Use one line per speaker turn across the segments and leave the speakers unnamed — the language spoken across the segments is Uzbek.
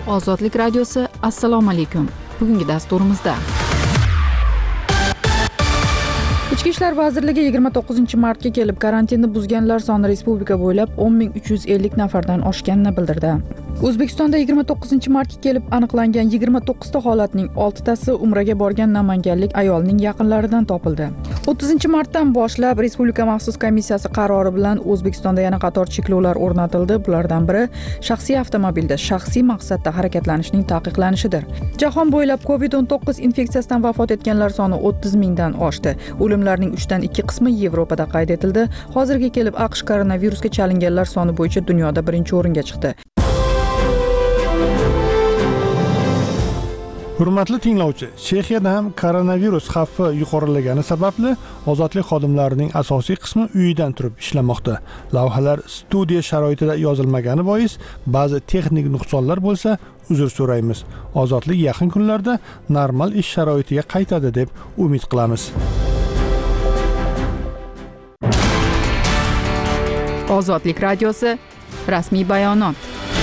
Ozodlik radiosi. Assalomu alaykum. Bugungi dasturimizda Ichki ishlar vazirligi 29-martga kelib karantinni buzganlar soni respublika bo'ylab 10.350 nafardan oshganini bildirdi. O'zbekistonda 29-martga kelib aniqlangan 29 ta holatning 6 tasi umraga borgan namanganlik ayolning yaqinlaridan topildi. 30-martdan boshlab Respublika maxsus komissiyasi qarori bilan O'zbekistonda yana qator cheklovlar o'rnatildi. Bulardan biri shaxsiy avtomobilda shaxsiy maqsadda harakatlanishning taqiqlanishidir. Jahon bo'ylab COVID-19 infeksiyasidan vafot etganlar soni 30 mingdan oshdi. O'limlarning 3dan 2 qismi Yevropada qayd etildi. Hozirga kelib AQSh koronavirusga chalinganlar soni bo'yicha dunyoda birinchi o'ringa chiqdi.
Hurmatli tinglovchi, Chexiyada ham koronavirus xavfi yuqorilagani sababli ozodlik xodimlarining asosiy qismi uyidan turib ishlamoqda. Lavhalar studiya sharoitida yozilmagani bois ba'zi texnik nuqsonlar bo'lsa, uzr so'raymiz. Ozodlik yaqin kunlarda normal ish sharoitiga qaytadi deb umid qilamiz.
Ozodlik radiosi rasmiy bayonot.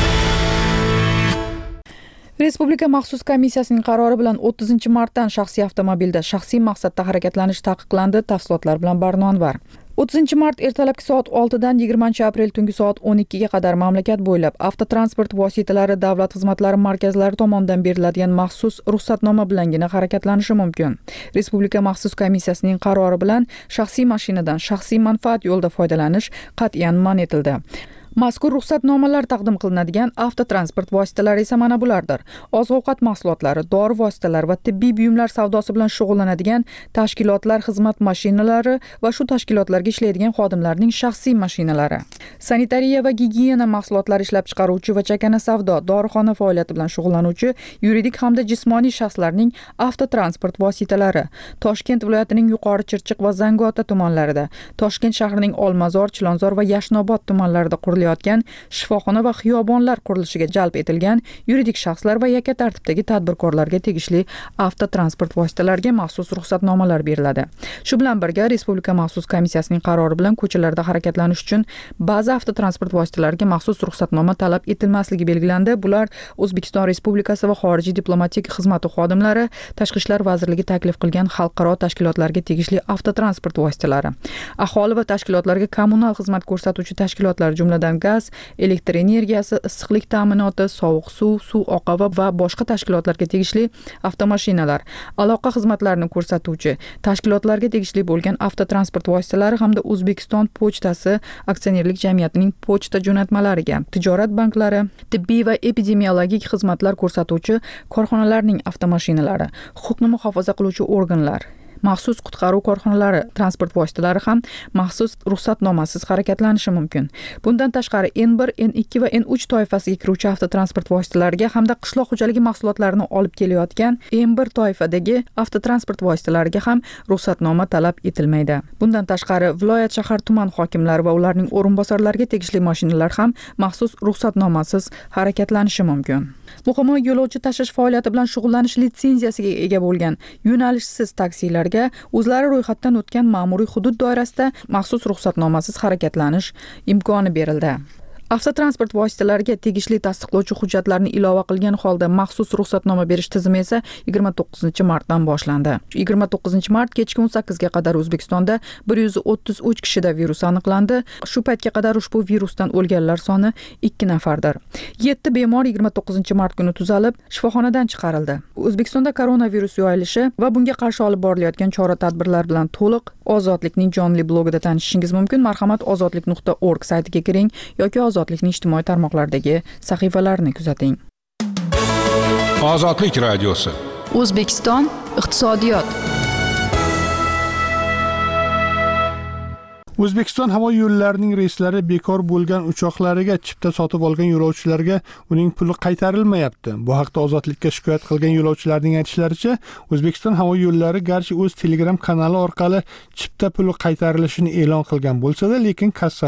Respublika maxsus komissiyasining qarori bilan 30-martdan shaxsiy avtomobilda shaxsiy maqsadda harakatlanish taqiqlandi. Tafsilotlar bilan Barnonvar. 30-mart ertalabki soat 6 dan 20-aprel tungi soat 12 ga qadar mamlakat bo'ylab avtotransport vositalari davlat xizmatlari markazlari tomonidan beriladigan maxsus ruxsatnoma bilangina harakatlanishi mumkin. Respublika maxsus komissiyasining qarori bilan shaxsiy mashinadan shaxsiy manfaat yo'lida foydalanish qat'iyan man etildi. Mazkur ruxsatnomalar taqdim qilinadigan avtotransport vositalari esa mana bulardir. Oziq-ovqat mahsulotlari, dori vositalari va tibbiy buyumlar savdosi bilan shug'ullanadigan tashkilotlar xizmat mashinalari va shu tashkilotlarga ishlaydigan xodimlarning shaxsiy mashinalari. Sanitariya va gigiyena mahsulotlari ishlab chiqaruvchi va chakana savdo, dorixona faoliyati bilan shug'ullanuvchi yuridik hamda jismoniy shaxslarning avtotransport vositalari. Toshkent viloyatining Yuqori Chirchiq va Zangiota tumanlarida, Toshkent shahrining Olmazor, Chilonzor va Yashnobod tumanlarida qurilayotgan shifoxona va xiyobonlar qurilishiga jalb etilgan yuridik shaxslar va yakka tartibdagi tadbirkorlarga tegishli avtotransport vositalariga maxsus ruxsatnomalar beriladi. Shu bilan birga Respublika maxsus komissiyasining qarori bilan ko'chalarda harakatlanish uchun ba'zi avtotransport vositalariga maxsus ruxsatnoma talab etilmasligi belgilandi. Bular O'zbekiston Respublikasi va xorijiy diplomatik xizmati xodimlari, Tashqi ishlar vazirligi taklif qilgan xalqaro tashkilotlarga tegishli avtotransport vositalari, aholi va tashkilotlarga kommunal xizmat ko'rsatuvchi tashkilotlar jumladan gaz, elektr energiyasi, issiqlik ta'minoti, sovuq suv, suv oqavi va boshqa tashkilotlarga tegishli avtomashinalar, aloqa xizmatlarini ko'rsatuvchi tashkilotlarga tegishli bo'lgan avtotransport vositalari hamda O'zbekiston pochtasi aksionerlik jamiyatining pochta jo'natmalariga, tijorat banklari, tibbiy va epidemiologik xizmatlar ko'rsatuvchi korxonalarning avtomashinalari, huquqni muhofaza qiluvchi organlar, maxsus qutqaruv korxonalari transport vositalari ham maxsus ruxsatnomasiz harakatlanishi mumkin. Bundan tashqari N1, N2 va N3 toifasiga kiruvchi avtotransport vositalariga hamda qishloq xo'jaligi mahsulotlarini olib kelayotgan M1 toifadagi avtotransport vositalariga ham ruxsatnoma talab etilmaydi. Bundan tashqari viloyat, shahar, tuman hokimlari va ularning o'rinbosarlariga tegishli mashinalar ham maxsus ruxsatnomasiz harakatlanishi mumkin. Muhimi, yo'lovchi tashish faoliyati bilan shug'ullanish litsenziyasiga ega bo'lgan yo'nalishsiz taksilar o'zlari ro'yxatdan o'tgan ma'muriy hudud doirasida maxsus ruxsatnomasiz harakatlanish imkoni berildi. Avtotransport vositalariga tegishli tasdiqlovchi hujjatlarni ilova qilgan holda maxsus ruxsatnoma berish tizimi esa 29-martdan boshlandi. 29-mart kechki 18 ga qadar O'zbekistonda 133 kishida virus aniqlandi. Shu paytga qadar ushbu virusdan o'lganlar soni 2 nafardir. 7 bemor 29-mart kuni tuzalib, shifoxonadan chiqarildi. O'zbekistonda koronavirus yoyilishi va bunga qarshi olib borilayotgan chora-tadbirlar bilan to'liq Ozodlikning jonli blogida tanishishingiz mumkin. Marhamat, ozodlik.org saytiga kiring yoki Ozodlikning ijtimoiy tarmoqlardagi sahifalarini kuzating.
Ozodlik radiosi.
O'zbekiston iqtisodiyot.
O'zbekiston havo yo'llarining reyslari bekor bo'lgan uchoqlariga chipta sotib olgan yo'lovchilarga uning puli qaytarilmayapti. Bu haqda Ozodlikka shikoyat qilgan yo'lovchilarning aytishlaricha, O'zbekiston havo yo'llari garchi o'z Telegram kanali orqali chipta puli qaytarilishini e'lon qilgan bo'lsa-da, lekin kassalar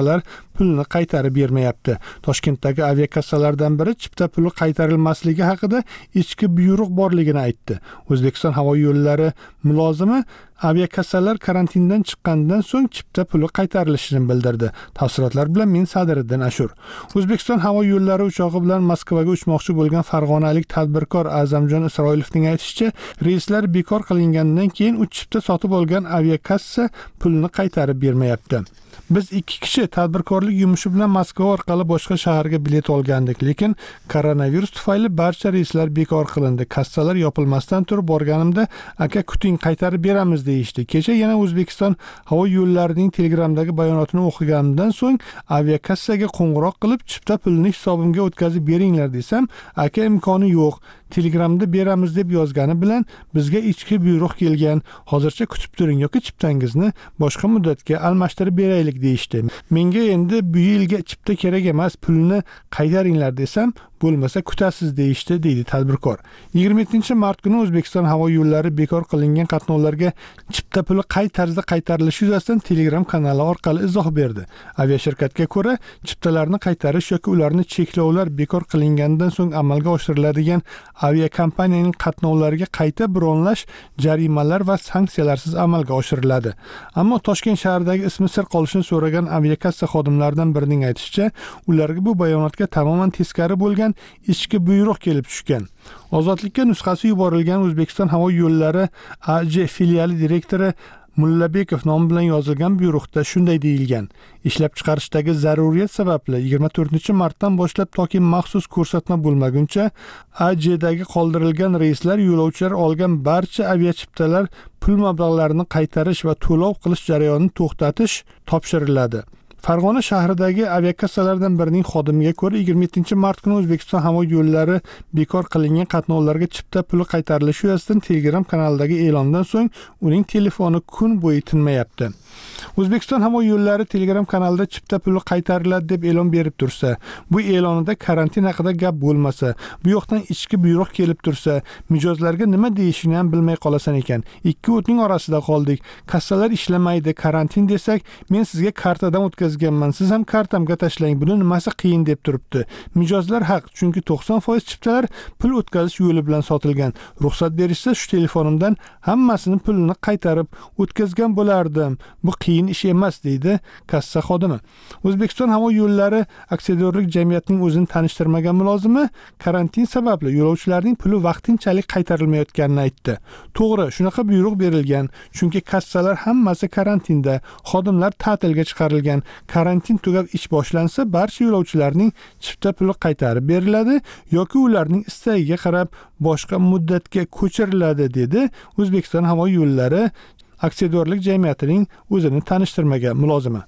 pulni qaytarib bermayapti. Toshkentdagi aviakassalardan biri chipta puli qaytarilmasligi haqida ichki buyruq borligini aytdi. O'zbekiston havo yo'llari mulozimi aviakassalar karantindan chiqqanidan so'ng chipta puli qaytarilishini bildirdi. Tafsilotlar bilan men Sadiriddin Ashur. O'zbekiston havo yo'llari uchog'i bilan Moskvaga uchmoqchi bo'lgan farg'onalik tadbirkor A'zamjon Isroilovning aytishicha, reyslar bekor qilingandan keyin u chipta sotib olgan aviakassa pulni qaytarib bermayapti. Biz 2 kishi tadbirkorlik yumushi bilan Moskva orqali boshqa shaharga bilet olgandik, lekin koronavirus tufayli barcha reyslar bekor qilindi. Kassalar yopilmasdan turib borganimda, aka kuting, qaytarib beramiz deyishdi. Kecha yana O'zbekiston havo yo'llarining Telegramdagi bayonotini o'qiganimdan so'ng aviakassaga qo'ng'iroq qilib, chipta pulini hisobimga o'tkazib beringlar desam, aka imkoni yo'q. Telegramda beramiz deb yozgani bilan bizga ichki buyruq kelgan. Hozircha kutib turing yoki chiptangizni boshqa muddatga almashtirib beraylik deyishdi. Menga endi bu yilga chipta kerak emas, pulni qaytaringlar desam, bo'lmasa kutasiz deyishdi, deydi tadbirkor. 27-mart kuni O'zbekiston havo yo'llari bekor qilingan qatnovlarga chipta puli qay tarzda qaytarilishi yuzasidan Telegram kanali orqali izoh berdi. Aviashirkatga ko'ra, chiptalarni qaytarish yoki ularni cheklovlar bekor qilingandan so'ng amalga oshiriladigan aviakompaniyaning qatnovlariga qayta bronlash jarimalar va sanksiyalarsiz amalga oshiriladi. Ammo Toshkent shahridagi ismi sir qolishini so'ragan aviakassa xodimlaridan birining aytishicha, ularga bu bayonotga tamoman teskari bo'lgan ichki buyruq kelib tushgan. Ozodlikka nusxasi yuborilgan O'zbekiston havo yo'llari AJ filiali direktori Mullabekov nomi bilan yozilgan buyruqda shunday deyilgan: ishlab chiqarishdagi zaruriyat sababli 24-martdan boshlab toki maxsus ko'rsatma bo'lmaguncha AJdagi qoldirilgan reyslar yo'lovchilar olgan barcha aviachiptalar pul mablag'larini qaytarish va to'lov qilish jarayonini to'xtatish topshiriladi. Farg'ona shahridagi aviakassalardan birining xodimiga ko'ra, 27-mart kuni O'zbekiston havo yo'llari bekor qilingan qatnovlarga chipta puli qaytarilishi yuzasidan Telegram kanalidagi e'londan so'ng uning telefoni kun bo'yi tinmayapti. O'zbekiston havo yo'llari Telegram kanalida chipta puli qaytariladi deb e'lon berib tursa, bu e'lonida karantin haqida gap bo'lmasa, bu yoqdan ichki buyruq kelib tursa, mijozlarga nima deyishini ham bilmay qolasan ekan. Ikki o'tning orasida qoldik. Kassalar ishlamaydi, karantin desak, men sizga kartadan o'tkazganman, siz ham kartamga tashlang. Buni nimasi qiyin deb turibdi. Mijozlar haq, chunki 90% chiptalar pul o'tkazish yo'li bilan sotilgan. Ruxsat berishsa, shu telefonimdan hammasini pulini qaytarib o'tkazgan bo'lardim. Bu qiyin ish emas, deydi kassa xodimi. O'zbekiston havo yo'llari aksiyadorlik jamiyatining o'zini tanishtirmagan mulozimi karantin sababli yo'lovchilarning puli vaqtinchalik qaytarilmayotganini aytdi. To'g'ri, shunaqa buyruq berilgan, chunki kassalar hammasi karantinda, xodimlar ta'tilga chiqarilgan. Karantin tugab ish boshlansa, barcha yo'lovchilarning chipta puli qaytarib beriladi yoki ularning istagiga qarab boshqa muddatga ko'chiriladi, dedi O'zbekiston havo yo'llari aksiyadorlik jamiyatining o'zini tanishtirmagan mulozimi.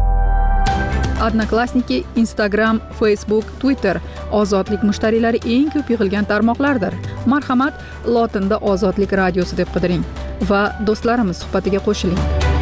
Odnoklassniki, Instagram, Facebook, Twitter ozodlik mushtariylari eng ko'p yig'ilgan tarmoqlardir. Marhamat, lotinda Ozodlik radiosi deb qidiring va do'stlarimiz suhbatiga qo'shiling.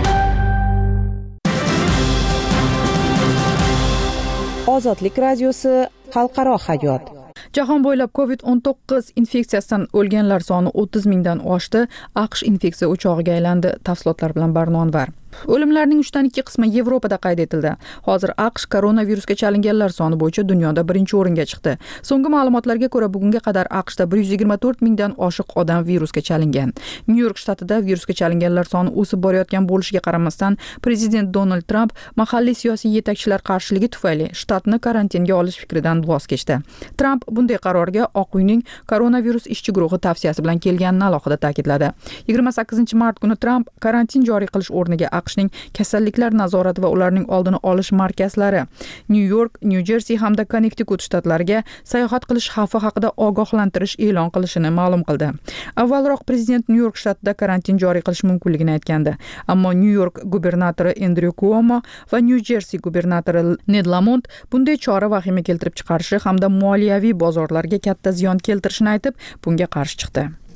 Ozodlik radiosi xalqaro hayot.
Jahon bo'ylab COVID-19 infeksiyasidan o'lganlar soni 30 mingdan oshdi. AQSh infeksiya o'chog'iga aylandi. Tafsilotlar bilan Barnonvar. O'limlarning 3/2 qismi Yevropada qayd etildi. Hozir AQSh koronavirusga chalinganlar soni bo'yicha dunyoda birinchi o'ringa chiqdi. So'nggi ma'lumotlarga ko'ra, bugunga qadar AQShda 124 mingdan oshiq odam virusga chalingan. Nyu-York shtatida virusga chalinganlar soni o'sib borayotgan bo'lishiga qaramasdan, prezident Donald Trump mahalliy siyosiy yetakchilar qarshiligi tufayli shtatni karantinga olish fikridan voz kechdi. Trump bunday qarorga Oq uyning koronavirus ishchi guruhi tavsiyasi bilan kelganini alohida ta'kidladi. 28-mart kuni Trump karantin joriy qilish o'rniga AQShning kasalliklar nazorati va ularning oldini olish markazlari New York, New Jersey hamda Connecticut shtatlariga sayohat qilish xavfi haqida ogohlantirish e'lon qilishini ma'lum qildi. Avvalroq prezident New York shtatida karantin joriy qilish mumkinligini aytgandi. Ammo New York gubernatori Andrew Cuomo va New Jersey gubernatori Ned Lamont bunday chora vahima keltirib chiqarishi hamda moliyaviy bozorlarga katta ziyon keltirishini aytib, bunga qarshi chiqdi.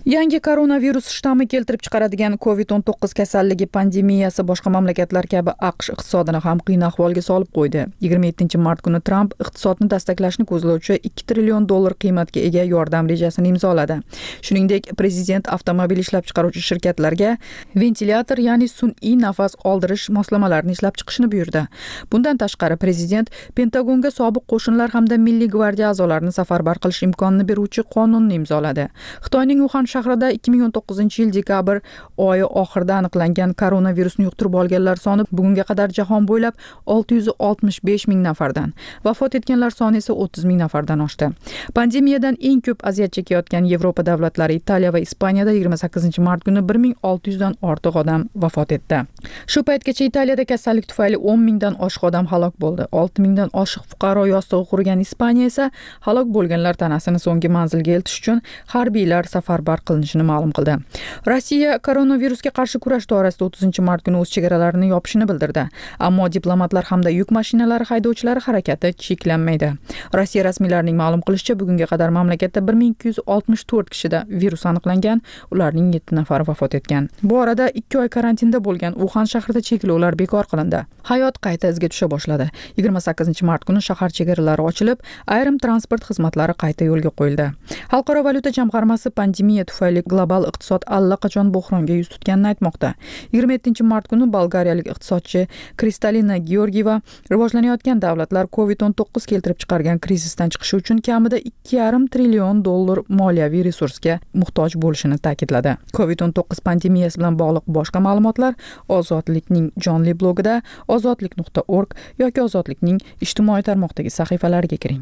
Yangi koronavirus shtammi keltirib chiqaradigan COVID-19 kasalligi pandemiyasi boshqa mamlakatlar kabi AQSh iqtisodini ham qiyin ahvolga solib qo'ydi. 27-mart kuni Trump iqtisodni dastaklashni ko'zlovchi $2 trillion qiymatga ega yordam rejasini imzoladi. Shuningdek, prezident avtomobil ishlab chiqaruvchi shirkatlarga ventilyator, ya'ni sun'iy nafas oldirish moslamalarini ishlab chiqishni buyurdi. Bundan tashqari, prezident Pentagonga sobiq qo'shinlar hamda Milliy gvardiya a'zolarini safarbar qilish imkonini beruvchi qonunni imzoladi. Xitoyning Uxan shahrida 2019-yil dekabr oyi oxirida aniqlangan koronavirusni yuqtirib olganlar soni bugunga qadar jahon bo'ylab 665 ming nafardan, vafot etganlar soni esa 30 ming nafardan oshdi. Pandemiyadan eng ko'p aziyat chekayotgan Yevropa davlatlari Italiya va Ispaniyada 28-mart kuni 1600 dan ortiq odam vafot etdi. Shu paytgacha Italiyada kasallik tufayli 10 mingdan oshiq odam halok bo'ldi. 6 mingdan oshiq fuqaro yostig'i qurigan Ispaniya esa halok bo'lganlar tanasini so'nggi manzilga eltish uchun harbiylar safarbar qilinishini ma'lum qildi. Rossiya koronavirusga qarshi kurash doirasida 30-mart kuni o'z chegaralarini yopishini bildirdi. Ammo diplomatlar hamda yuk mashinalari haydovchilari harakati cheklanmaydi. Rossiya rasmiylarining ma'lum qilishicha, bugunga qadar mamlakatda 1264 kishida virus aniqlangan, ularning 7 nafari vafot etgan. Bu orada 2 oy karantinda bo'lgan Uxan shahrida cheklovlar bekor qilindi. Hayot qayta izga tusha boshladi. 28-mart kuni shahar chegaralari ochilib, ayrim transport xizmatlari qayta yo'lga qo'yildi. Xalqaro valyuta jamg'armasi pandemiya tufayli global iqtisod allaqachon bo'hronga yuz tutganini aytmoqda. 27-mart kuni bolgariyalik iqtisodchi Kristalina Georgieva rivojlanayotgan davlatlar COVID-19 keltirib chiqargan krizisdan chiqish uchun kamida $2,5 trillion moliyaviy resursga muhtoj bo'lishini ta'kidladi. COVID-19 pandemiyasi bilan bog'liq boshqa ma'lumotlar Ozodlikning jonli blogida, ozodlik.org yoki Ozodlikning ijtimoiy tarmoqdagi sahifalariga kiring.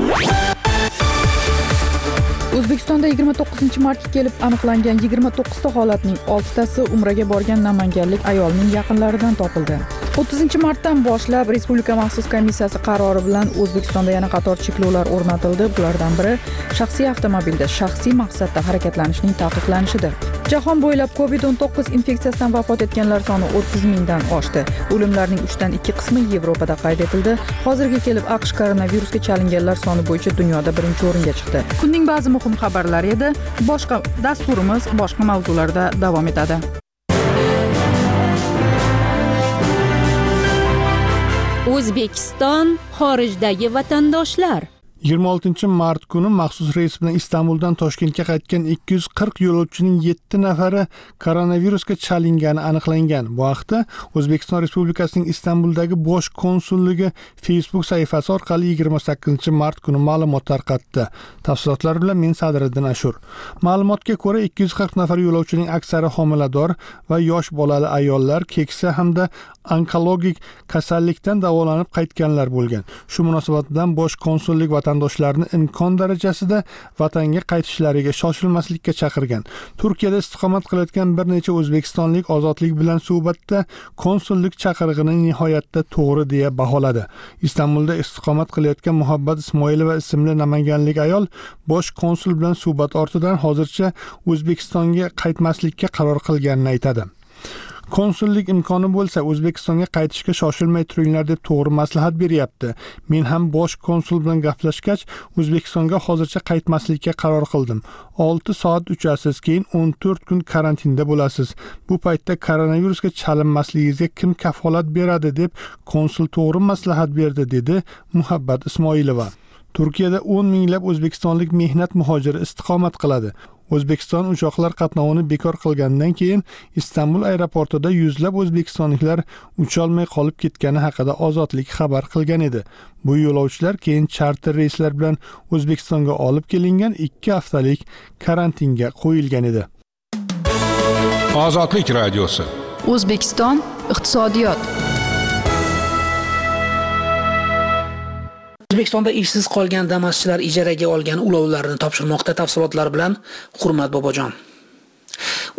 O'zbekistonda 29-martga kelib aniqlangan 29 ta holatning 6 tasi Umraga borgan namanganlik ayolning yaqinlaridan topildi. 30-martdan boshlab Respublika maxsus komissiyasi qarori bilan O'zbekistonda yana qator cheklovlar o'rnatildi. Bulardan biri shaxsiy avtomobilda shaxsiy maqsadda harakatlanishning taqiqlanishidir. Jahon bo'ylab COVID-19 infeksiyasidan vafot etganlar soni 30 mingdan oshdi. O'limlarning 3 dan 2 qismi Yevropada qayd etildi. Hozirga kelib AQSh koronavirusga chalinganlar soni bo'yicha dunyoda birinchi o'ringa chiqdi. Kunning ba'zi muhim xabarlari edi. Boshqa dasturimiz boshqa mavzularda davom etadi.
O'zbekiston xorijdagi vatandoshlar.
26-mart kuni maxsus reys bilan Istanbuldan Toshkentga qaytgan 240 yo'lovchining 7 nafari koronavirusga chalingani aniqlangan. Bu haqda O'zbekiston Respublikasining Istanbuldagi bosh konsulligi Facebook sahifasi orqali 28-mart kuni ma'lumot tarqatdi. Tafsilotlar bilan men Sadriddin Ashur. Ma'lumotga ko'ra 240 nafar yo'lovchining aksari homilador va yosh bolali ayollar, keksa hamda onkologik kasallikdan davolanib qaytganlar bo'lgan. Shu munosabat bilan bosh konsullik vatandoshlarni imkon darajasida vatanga qaytishlariga shoshilmaslikka chaqirgan. Turkiyada istiqomat qilayotgan bir necha o'zbekistonlik Ozodlik bilan suhbatda konsullik chaqirig'ini nihoyatda to'g'ri deya baholadi. Istanbulda istiqomat qilayotgan Muhabbat Ismoilova ismli namanganlik ayol bosh konsul bilan suhbat ortidan hozircha O'zbekistonga qaytmaslikka qaror qilganini aytadi. Konsullik imkoni bo'lsa O'zbekistonga qaytishga shoshilmay turinglar deb to'g'ri maslahat beryapti. Men ham bosh konsul bilan gaplashgach, O'zbekistonga hozircha qaytmaslikka qaror qildim. 6 soat uchasiz, keyin 14 kun karantinda bo'lasiz. Bu paytda koronavirusga chalinmasligingizga kim kafolat beradi deb konsul to'g'ri maslahat berdi, dedi Muhabbat Ismoilova. Turkiyada 10 minglab o'zbekistonlik mehnat muhojiri istiqomat qiladi. O'zbekiston uchoqlar qatnovini bekor qilgandan keyin Istanbul aeroportida yuzlab o'zbekistonliklar ucholmay qolib ketgani haqida Ozodlik xabar qilgan edi. Bu yo'lovchilar keyin charter reyslar bilan O'zbekistonga olib kelingan 2 haftalik karantinga qo'yilgan edi.
Ozodlik radiosi.
O'zbekiston iqtisodiyot.
O'zbekistonda ishsiz qolgan Damas'chilar ijaraga olgan ulovlarni topshirmoqda. Tafsilotlar bilan Hurmat Bobojon.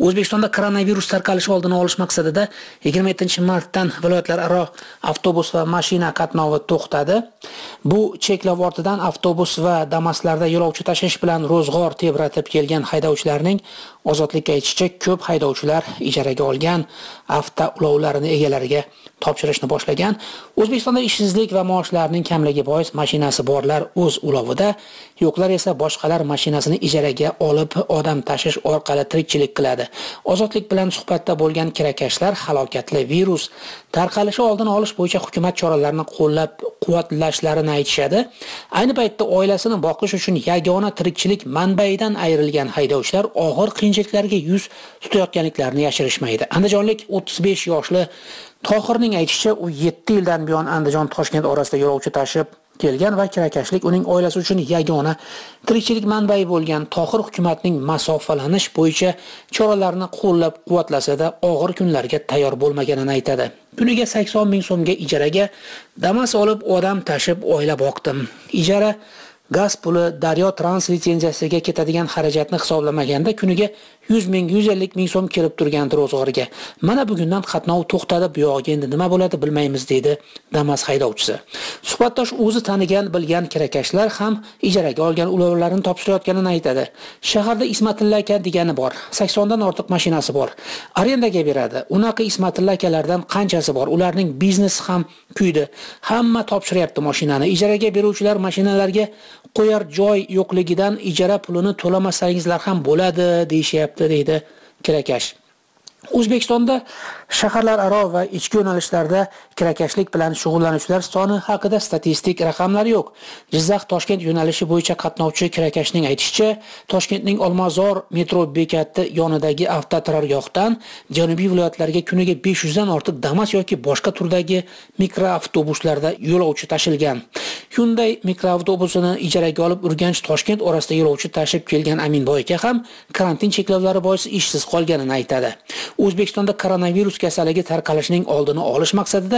O'zbekistonda koronavirus tarqalishi oldini olish maqsadida 27-martdan viloyatlararo avtobus va mashina qatnovi to'xtadi. Bu cheklov ortidan avtobus va Damas'larda yo'lovchi tashish bilan ro'zg'or tebratib kelgan haydovchilarning ozodlikka aytishicha ko'p haydovchilar ijaraga olgan avtoulovlarini egalariga topshirishni boshlagan. O'zbekistonda ishsizlik va maoshlarning kamligi bois mashinasi borlar o'z ulovida, yo'qlar esa boshqalar mashinasini ijaraga olib odam tashish orqali tirikchilik qiladi. Ozodlik bilan suhbatda bo'lgan kirakashlar halokatli virus tarqalishi oldini olish bo'yicha hukumat choralarini qo'llab-quvvatlashlarini aytishadi. Ayni paytda oilasini boqish uchun yagona tirikchilik manbaidan ayrilgan haydovchilar og'ir qiyinchiliklarga yuz tutayotganliklarini yashirishmaydi. Andijonlik 35 yoshli Tohirning aytishicha, u 7 yildan buyon Andijon-Toshkent orasida yo'lovchi tashib kelgan va kirakashlik uning oilasi uchun yagona tirikchilik manbai bo'lgan. Tohir hukumatning masofalanish bo'yicha choralarni qo'llab-quvvatlasa-da og'ir kunlarga tayyor bo'lmaganini aytadi. Kuniga 80 ming so'mga ijaraga Damas olib odam tashib oila boqdim. Ijara gaz puli, daryo trans litsenziyasiga ketadigan xarajatni hisoblamaganda kuniga 100 ming, 150 ming so'm kelib turgandi ro'zg'orga. Mana bugundan qatnov to'xtadi, bu yo'q endi nima bo'ladi bilmaymiz deydi Damas haydovchisi. Suhbatdosh o'zi tanigan, bilgan kirakashlar ham ijaraga olgan ulovlarini topshirayotganini aytadi. Shaharda Ismatilla aka degani bor, 80 dan ortiq mashinasi bor. Arendaga beradi. Unaqa Ismatilla akalardan qanchasi bor? Ularning biznesi ham kuydi. Hamma topshiryapti mashinani. Ijaraga beruvchilar mashinalarga qo'yar joy yo'qligidan ijara pulini to'lamasangizlar ham bo'ladi deyishyapti, deydi kirakash. O'zbekistonda shaharlararo va ichki yo'nalishlarda kirakashlik bilan shug'ullanuvchilar soni haqida statistik raqamlar yo'q. Jizzax-Toshkent yo'nalishi bo'yicha qatnovchi kirakashning aytishicha, Toshkentning Olmazor metro bekati yonidagi avtoturargohdan janubiy viloyatlarga kuniga 500 dan ortiq Damas yoki boshqa turdagi mikroavtobuslarda yo'lovchi tashilgan. Hyundai mikroavtobusini ijaraga olib Urganch-Toshkent orasida yo'lovchi tashib kelgan Aminboy aka ham karantin cheklovlari bois ishsiz qolganini aytadi. O'zbekistonda koronavirus kasalligi tarqalishining oldini olish maqsadida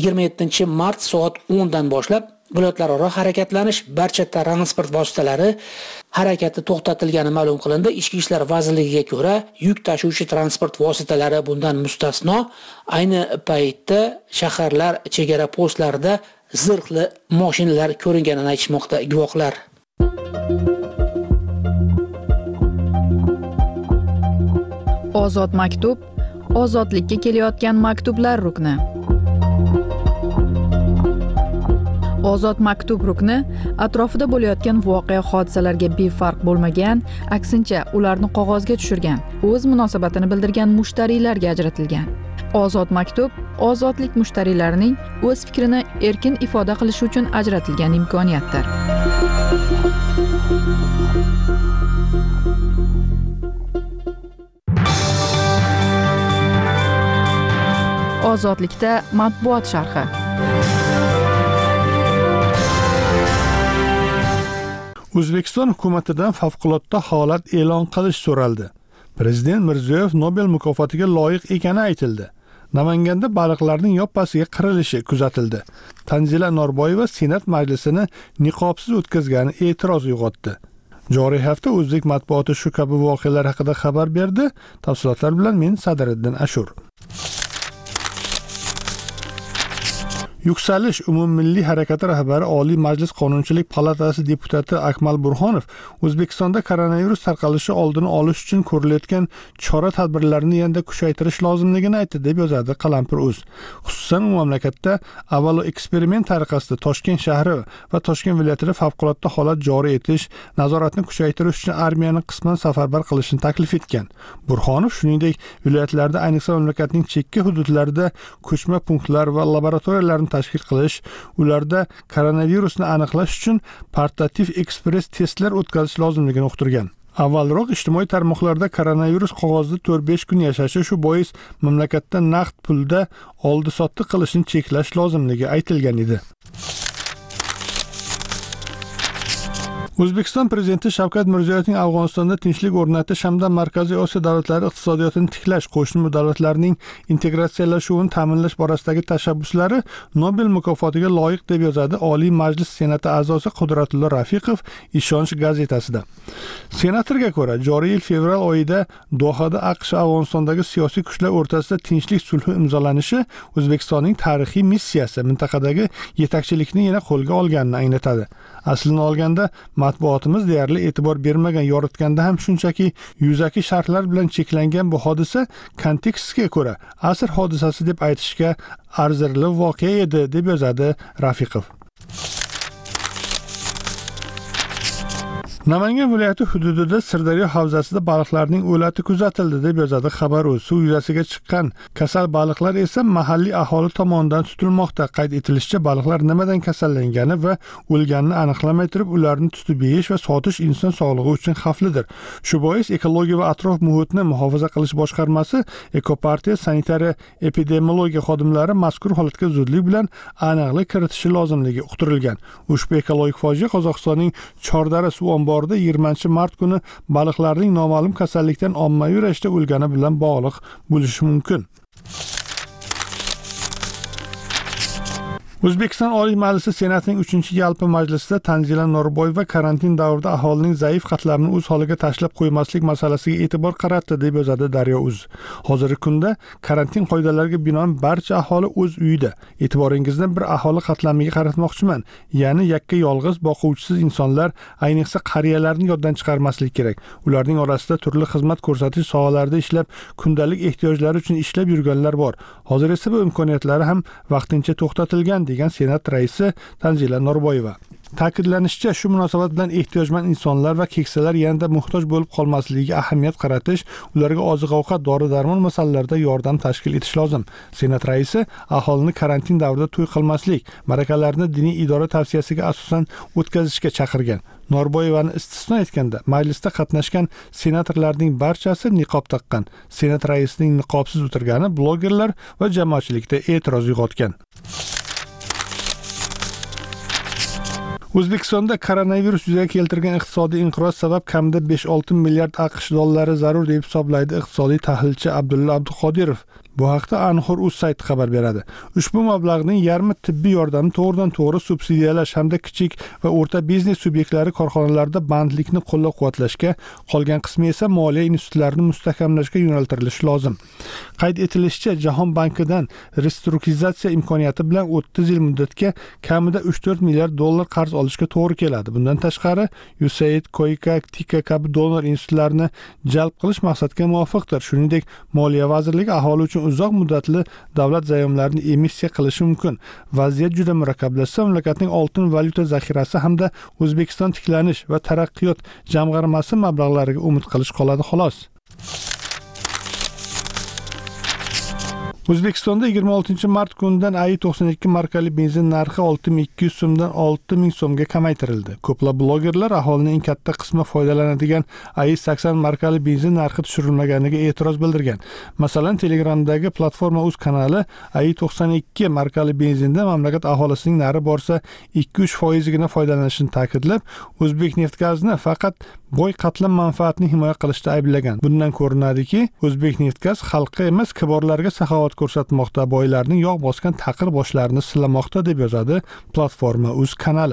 27-mart soat 10 dan boshlab viloyatlararo harakatlanish barcha transport vositalari harakati to'xtatilgani ma'lum qilindi. Ichki ishlar vazirligiga ko'ra, yuk tashuvchi transport vositalari bundan mustasno. Ayni paytda shaharlar chegara postlarida zirhli mashinalar ko'ringanini aytishmoqda guvohlar.
Ozod maktub, ozodlikka kelayotgan maktublar rukni. Ozod maktub rukni atrofida bo'layotgan voqea hodisalarga befarq bo'lmagan, aksincha ularni qog'ozga tushirgan, o'z munosabatini bildirgan mushtariylarga ajratilgan. Ozod maktub ozodlik mushtariylarining o'z fikrini erkin ifoda qilishi uchun ajratilgan imkoniyatdir. Ozodlikda matbuot sharhi.
O'zbekiston hukumatidan favqulodda holat e'lon qilish so'raldi. Prezident Mirziyoyev Nobel mukofotiga loyiq ekani aytildi. Namanganda baliqlarning yoppasiga qirilishi kuzatildi. Tanzila Norboyeva Senat majlisini niqobsiz o'tkazgani e'tiroz uyg'otdi. Joriy hafta o'zbek matbuoti shu kabi voqealar haqida xabar berdi. Tafsilotlar bilan men Sadriddin Ashur. Yuksalish umummilliy harakati rahbari Oliy Majlis Qonunchilik palatasi deputati Akmal Burhonov O'zbekistonda koronavirus tarqalishi oldini olish uchun ko'rilayotgan chora-tadbirlarni yanada kuchaytirish lozimligini aytdi deb yozadi Qalampir.uz. Xususan, mamlakatda avvalo eksperiment tariqasida Toshkent shahri va Toshkent viloyatida favqulodda holat joriy etish, nazoratni kuchaytirish uchun armiyani qisman safarbar qilishni taklif etgan. Burhonov shuningdek, viloyatlarda, ayniqsa mamlakatning chekka hududlarida ko'chma punktlar va laboratoriyalarni tashkil qilish, ularda koronavirusni aniqlash uchun portativ ekspress testlar o'tkazish lozimligini uqtirgan. Avvalroq ijtimoiy tarmoqlarda koronavirus qog'ozda 4-5 kun yashashi, shu bois mamlakatda naqd pulda oldi-sotdi qilishni cheklash lozimligi aytilgan edi. O'zbekiston Prezidenti Shavkat Mirziyoyevning Afg'onistonda tinchlik o'rnatish hamda Markaziy Osiyo davlatlari iqtisodiyotini tiklash, qo'shni davlatlarning integratsiyalashuvini ta'minlash borasidagi tashabbuslari Nobel mukofotiga loyiq deb yozadi Oliy Majlis Senati a'zosi Qudratullo Rafiqov Ishonch gazetasida. Senatorga ko'ra, joriy yil fevral oyida Dohada AQSh Afg'onistondagi siyosiy kuchlar o'rtasida tinchlik sulhi imzolanishi O'zbekistonning tarixiy missiyasi, mintaqadagi yetakchilikni yana qo'lga olganini anglatadi. Aslini olganda matbuotimiz deyarli e'tibor bermagan, yoritganda ham shunchaki yuzaki shartlar bilan cheklangan bu hodisa kontekstga ko'ra asr hodisasi deb aytishga arzirli voqea edi, deb yozadi Rafiqov. Namangan viloyati hududida Sirdaryo havzasida baliqlarning o'lati kuzatildi, deb yozadi Xabar.uz. Suv yuzasiga chiqqan kasal baliqlar esa mahalliy aholi tomonidan tutilmoqda. Qayd etilishicha, baliqlar nimadan kasallangani va o'lganini aniqlamay turib, ularni tutib yeyish va sotish inson sog'lig'i uchun xavflidir. Shu bois Ekologiya va atrof muhitni muhofaza qilish boshqarmasi Ekopartiya sanitariya epidemiologiya xodimlari mazkur holatga zudlik bilan aniqlik kiritishi lozimligi uqtirilgan. Ushbu ekologik fojia Qozog'istonning Chordara suv omborida 20-mart kuni baliqlarning noma'lum kasallikdan ommaviy ravishda o'lgani bilan bog'liq bo'lishi mumkin. O'zbekiston Oliy Majlisi Senatining 3-yalpi majlisida Tanzila Norboyeva karantin davrida aholining zaif qatlamini o'z holiga tashlab qo'ymaslik masalasiga e'tibor qaratdi, deb yozadi Daryo.uz. Hozirgi kunda karantin qoidalariga binoan barcha aholi o'z uyida. E'tiboringizni bir aholi qatlamiga qaratmoqchiman. Ya'ni yakka yolg'iz boquvchisiz insonlar, ayniqsa qariyalarni yoddan chiqarmaslik kerak. Ularning orasida turli xizmat ko'rsatish sohalarida ishlab, kundalik ehtiyojlari uchun ishlab yurganlar bor. Hozir esa bu imkoniyatlari ham vaqtincha to'xtatilgan, degan Senat raisi Tanzila Norboyeva. Ta'kidlanishicha, shu munosabat bilan ehtiyojmand insonlar va keksalar yanada muhtoj bo'lib qolmasligiga ahamiyat qaratish, ularga oziq-ovqat, dori-darmon masalalarida yordam tashkil etish lozim. Senat raisi aholini karantin davrida to'y qilmaslik, ma'rakalarni diniy idora tavsiyasiga asosan o'tkazishga chaqirgan. Norboyevani istisno etganda, majlisda qatnashgan senatorlarning barchasi niqob taqqan. Senat raisining niqobsiz o'tirgani blogerlar va jamoatchilikda e'tiroz uyg'otgan. O'zbekistonda koronavirus yuzaga keltirgan iqtisodiy inqiroz sabab kamida 5-6 milliard AQSh dollari zarur deb hisoblaydi iqtisodiy tahlilchi Abdulla Abduqodirov. Bu haqda Anhor.uz sayti xabar beradi. Ushbu mablag'ning yarmi tibbiy yordamni to'g'ridan-to'g'ri subsidiyalash hamda kichik va o'rta biznes subyektlari korxonalarida bandlikni qo'llab-quvvatlashga, qolgan qismi esa moliya institutlarini mustahkamlashga yo'naltirilishi lozim. Qayd etilishicha, Jahon bankidan restrukturizatsiya imkoniyati bilan 30 yil muddatga kamida 3-4 milliard dollar qarz olishga to'g'ri keladi. Bundan tashqari, USAID, Koika, Tika kabi donor institutlarini jalb qilish maqsadga muvofiqdir. Shuningdek, Moliya vazirligi aholi uchun uzoq muddatli davlat zayomlarini emissiya qilishi mumkin. Vaziyat juda murakkablashsa, mamlakatning oltin valyuta zaxirasi hamda O'zbekiston tiklanish va taraqqiyot jamg'armasi mablag'lariga umid qilish qoladi xolos. O'zbekistonda 26-mart kunidan AI92 markali benzin narxi 6200 so'mdan 6000 so'mga kamaytirildi. Ko'plab blogerlar aholining eng katta qismi foydalanadigan AI80 markali benzin narxi tushirilmaganiga e'tiroz bildirgan. Masalan, Telegramdagi Platforma.uz kanali AI92 markali benzinda mamlakat aholisining nari borsa 2-3% foydalanishini ta'kidlab, O'zbekneftgazni faqat boy qatlam manfaatni himoya qilishda ayblagan. Bundan ko'rinadiki, O'zbekneftgaz xalqqa emas, kiborlarga saxovat ko'rsatmoqda, boylarning yog' bosgan taqir boshlarini silamoqda, deb yozadi Platforma.uz kanali.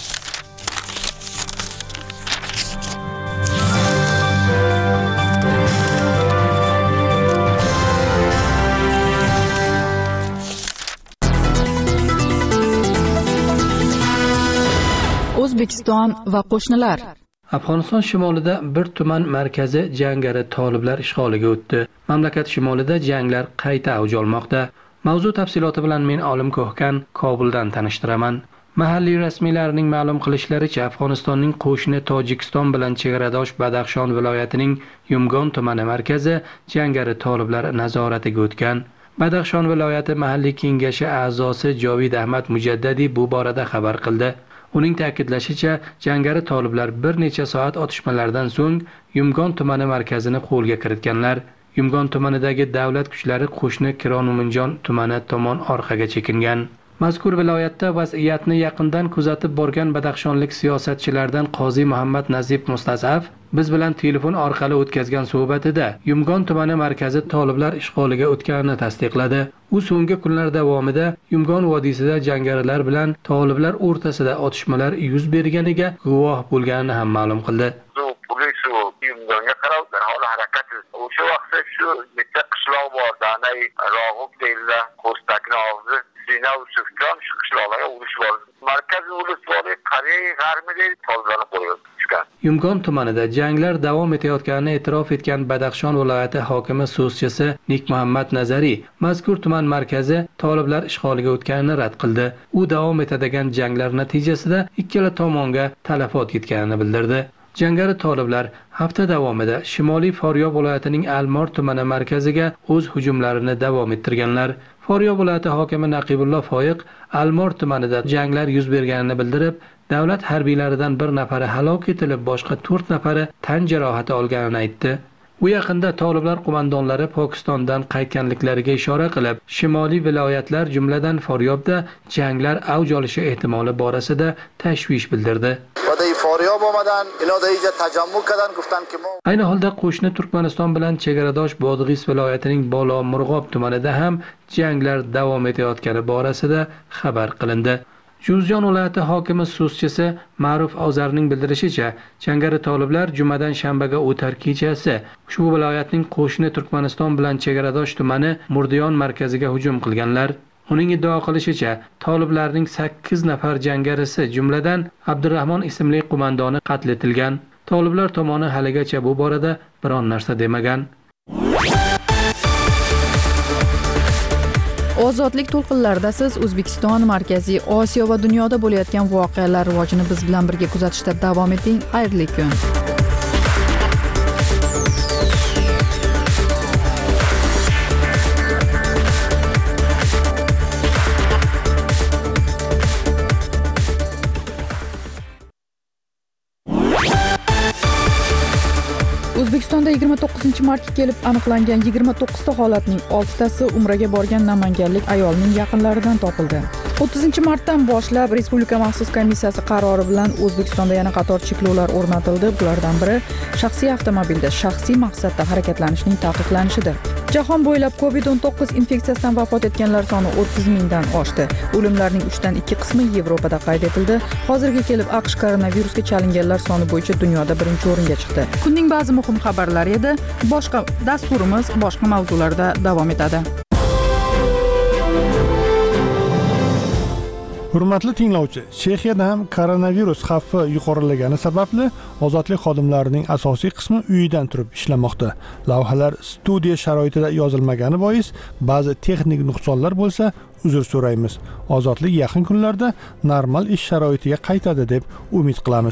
O'zbekiston va qo'shnilar.
Afg'oniston shimolida bir tuman markazi jangari toliblar ishg'oliga o'tdi. Mamlakat shimolida janglar qayta avj olmoqda. Mavzu tafsiloti bilan men Olim Ko'hkan Kobuldan tanishtiraman. Mahalliy rasmiylarning ma'lum qilishlaricha, Afg'onistonning qo'shni Tojikiston bilan chegaradosh Badaxshon viloyatining Yumgon tumani markazi jangari toliblar nazoratiga o'tgan. Badaxshon viloyati mahalliy kengashi a'zosi Jovid Ahmad Mujaddadi bu borada xabar qildi. Uning ta'kidlashicha, jangari toliblar bir necha soat otishmalardan so'ng Yumgon tumani markazini qo'lga kiritganlar. Yumgon tumanidagi davlat kuchlari qo'shni Kironuminjon tumani tomon orqaga chekingan. Mazkur viloyatda vaziyatni yaqindan kuzatib borgan badaxshonlik siyosatchilaridan Qozi Muhammad Nazib Mustasaf biz bilan telefon orqali o'tkazgan suhbatida Yumgon tumani markazi toliblar ishg'oliga o'tganini tasdiqladi. U so'nggi kunlar davomida Yumgon vodiysida jangarilar bilan toliblar o'rtasida otishmalar yuz berganiga guvoh bo'lganini ham ma'lum qildi.
Yumgonga qarab darhol harakat o'sha vaqtda shu bitta qishloq bor, Danay Rog'ub deyiladi, Qo'stakni og'zi Sina Usufjon shu qishloqlarga urush bor. Markaziy ulusvori Koreya g'arbida toliblarni qo'yib chiqqan.
Yumgon tumanida janglar davom etayotganini e'tirof etgan Badaxshon viloyati hokimi so'zchisi Nik Muhammad Nazariy mazkur tuman markazi toliblar ishg'oliga o'tganini rad qildi. U davom etadigan janglar natijasida ikkala tomonga talafot yetganini bildirdi. Jangari toliblar hafta davomida Shimoliy Faryob viloyatining Almor tumani markaziga o'z hujumlarini davom ettirganlar. Faryob viloyati hokimi Naqibulloh Foyiq Almor tumanida janglar yuz berganini bildirib, davlat harbiylaridan bir nafari halok etilib, boshqa 4 nafari tan jarohati olganini aytdi. U yaqinda toliblar qo'mondonlari Pokistondan qaytganliklariga ishora qilib, shimoliy viloyatlar jumladan Faryobda janglar avj olishi ehtimoli borasida tashvish bildirdi. Ayni holda qo'shni Turkmaniston bilan chegaradosh Bodg'is viloyatining Bolo Murg'ob tumanida ham janglar davom etayotgani borasida xabar qilindi. Juzjon viloyati hokimi so'zchisi Ma'ruf Ozarning bildirishicha, jangari toliblar jumadan shanbaga o'tar kechasi ushbu viloyatning qo'shni Turkmaniston bilan chegaradosh tumani Murdiyon markaziga hujum qilganlar. Uning iddao qilishicha, toliblarning 8 nafar jangarisi, jumladan Abdurrahmon ismli qo'mondoni qatl etilgan. Toliblar tomoni haligacha bu borada biron narsa demagan.
Ozodlik to'lqinlarida siz O'zbekiston, Markaziy Osiyo va dunyoda bo'layotgan voqealar rivojini biz bilan birga kuzatishda davom eting. Xayrli kun. O'zbekistonda 29-martga kelib aniqlangan 29 ta holatning 6tasi umraga borgan namanganlik ayolning yaqinlaridan topildi. 30-martdan boshlab Respublika maxsus komissiyasi qarori bilan O'zbekistonda yana qator cheklovlar o'rnatildi. Bulardan biri shaxsiy avtomobilda shaxsiy maqsadda harakatlanishning taqiqlanishidir. Jahon bo'ylab COVID-19 infeksiyasidan vafot etganlar soni 30 mingdan oshdi. O'limlarning 3dan 2 qismi Yevropada qayd etildi. Hozirga kelib AQSh koronavirusga chalinganlar soni bo'yicha dunyoda birinchi o'ringa chiqdi. Kunning ba'zi muhim xabarlari edi. Boshqa dasturimiz boshqa mavzularda davom etadi.
Hurmatli tinglovchi, Chexiyada ham koronavirus xavfi yuqorilagani sababli ozodlik xodimlarining asosiy qismi uyidan turib ishlamoqda. Lavhalar studiya sharoitida yozilmagani bois ba'zi texnik nuqsonlar bo'lsa, uzr so'raymiz. Ozodlik yaqin kunlarda normal ish sharoitiga qaytadi deb umid qilamiz.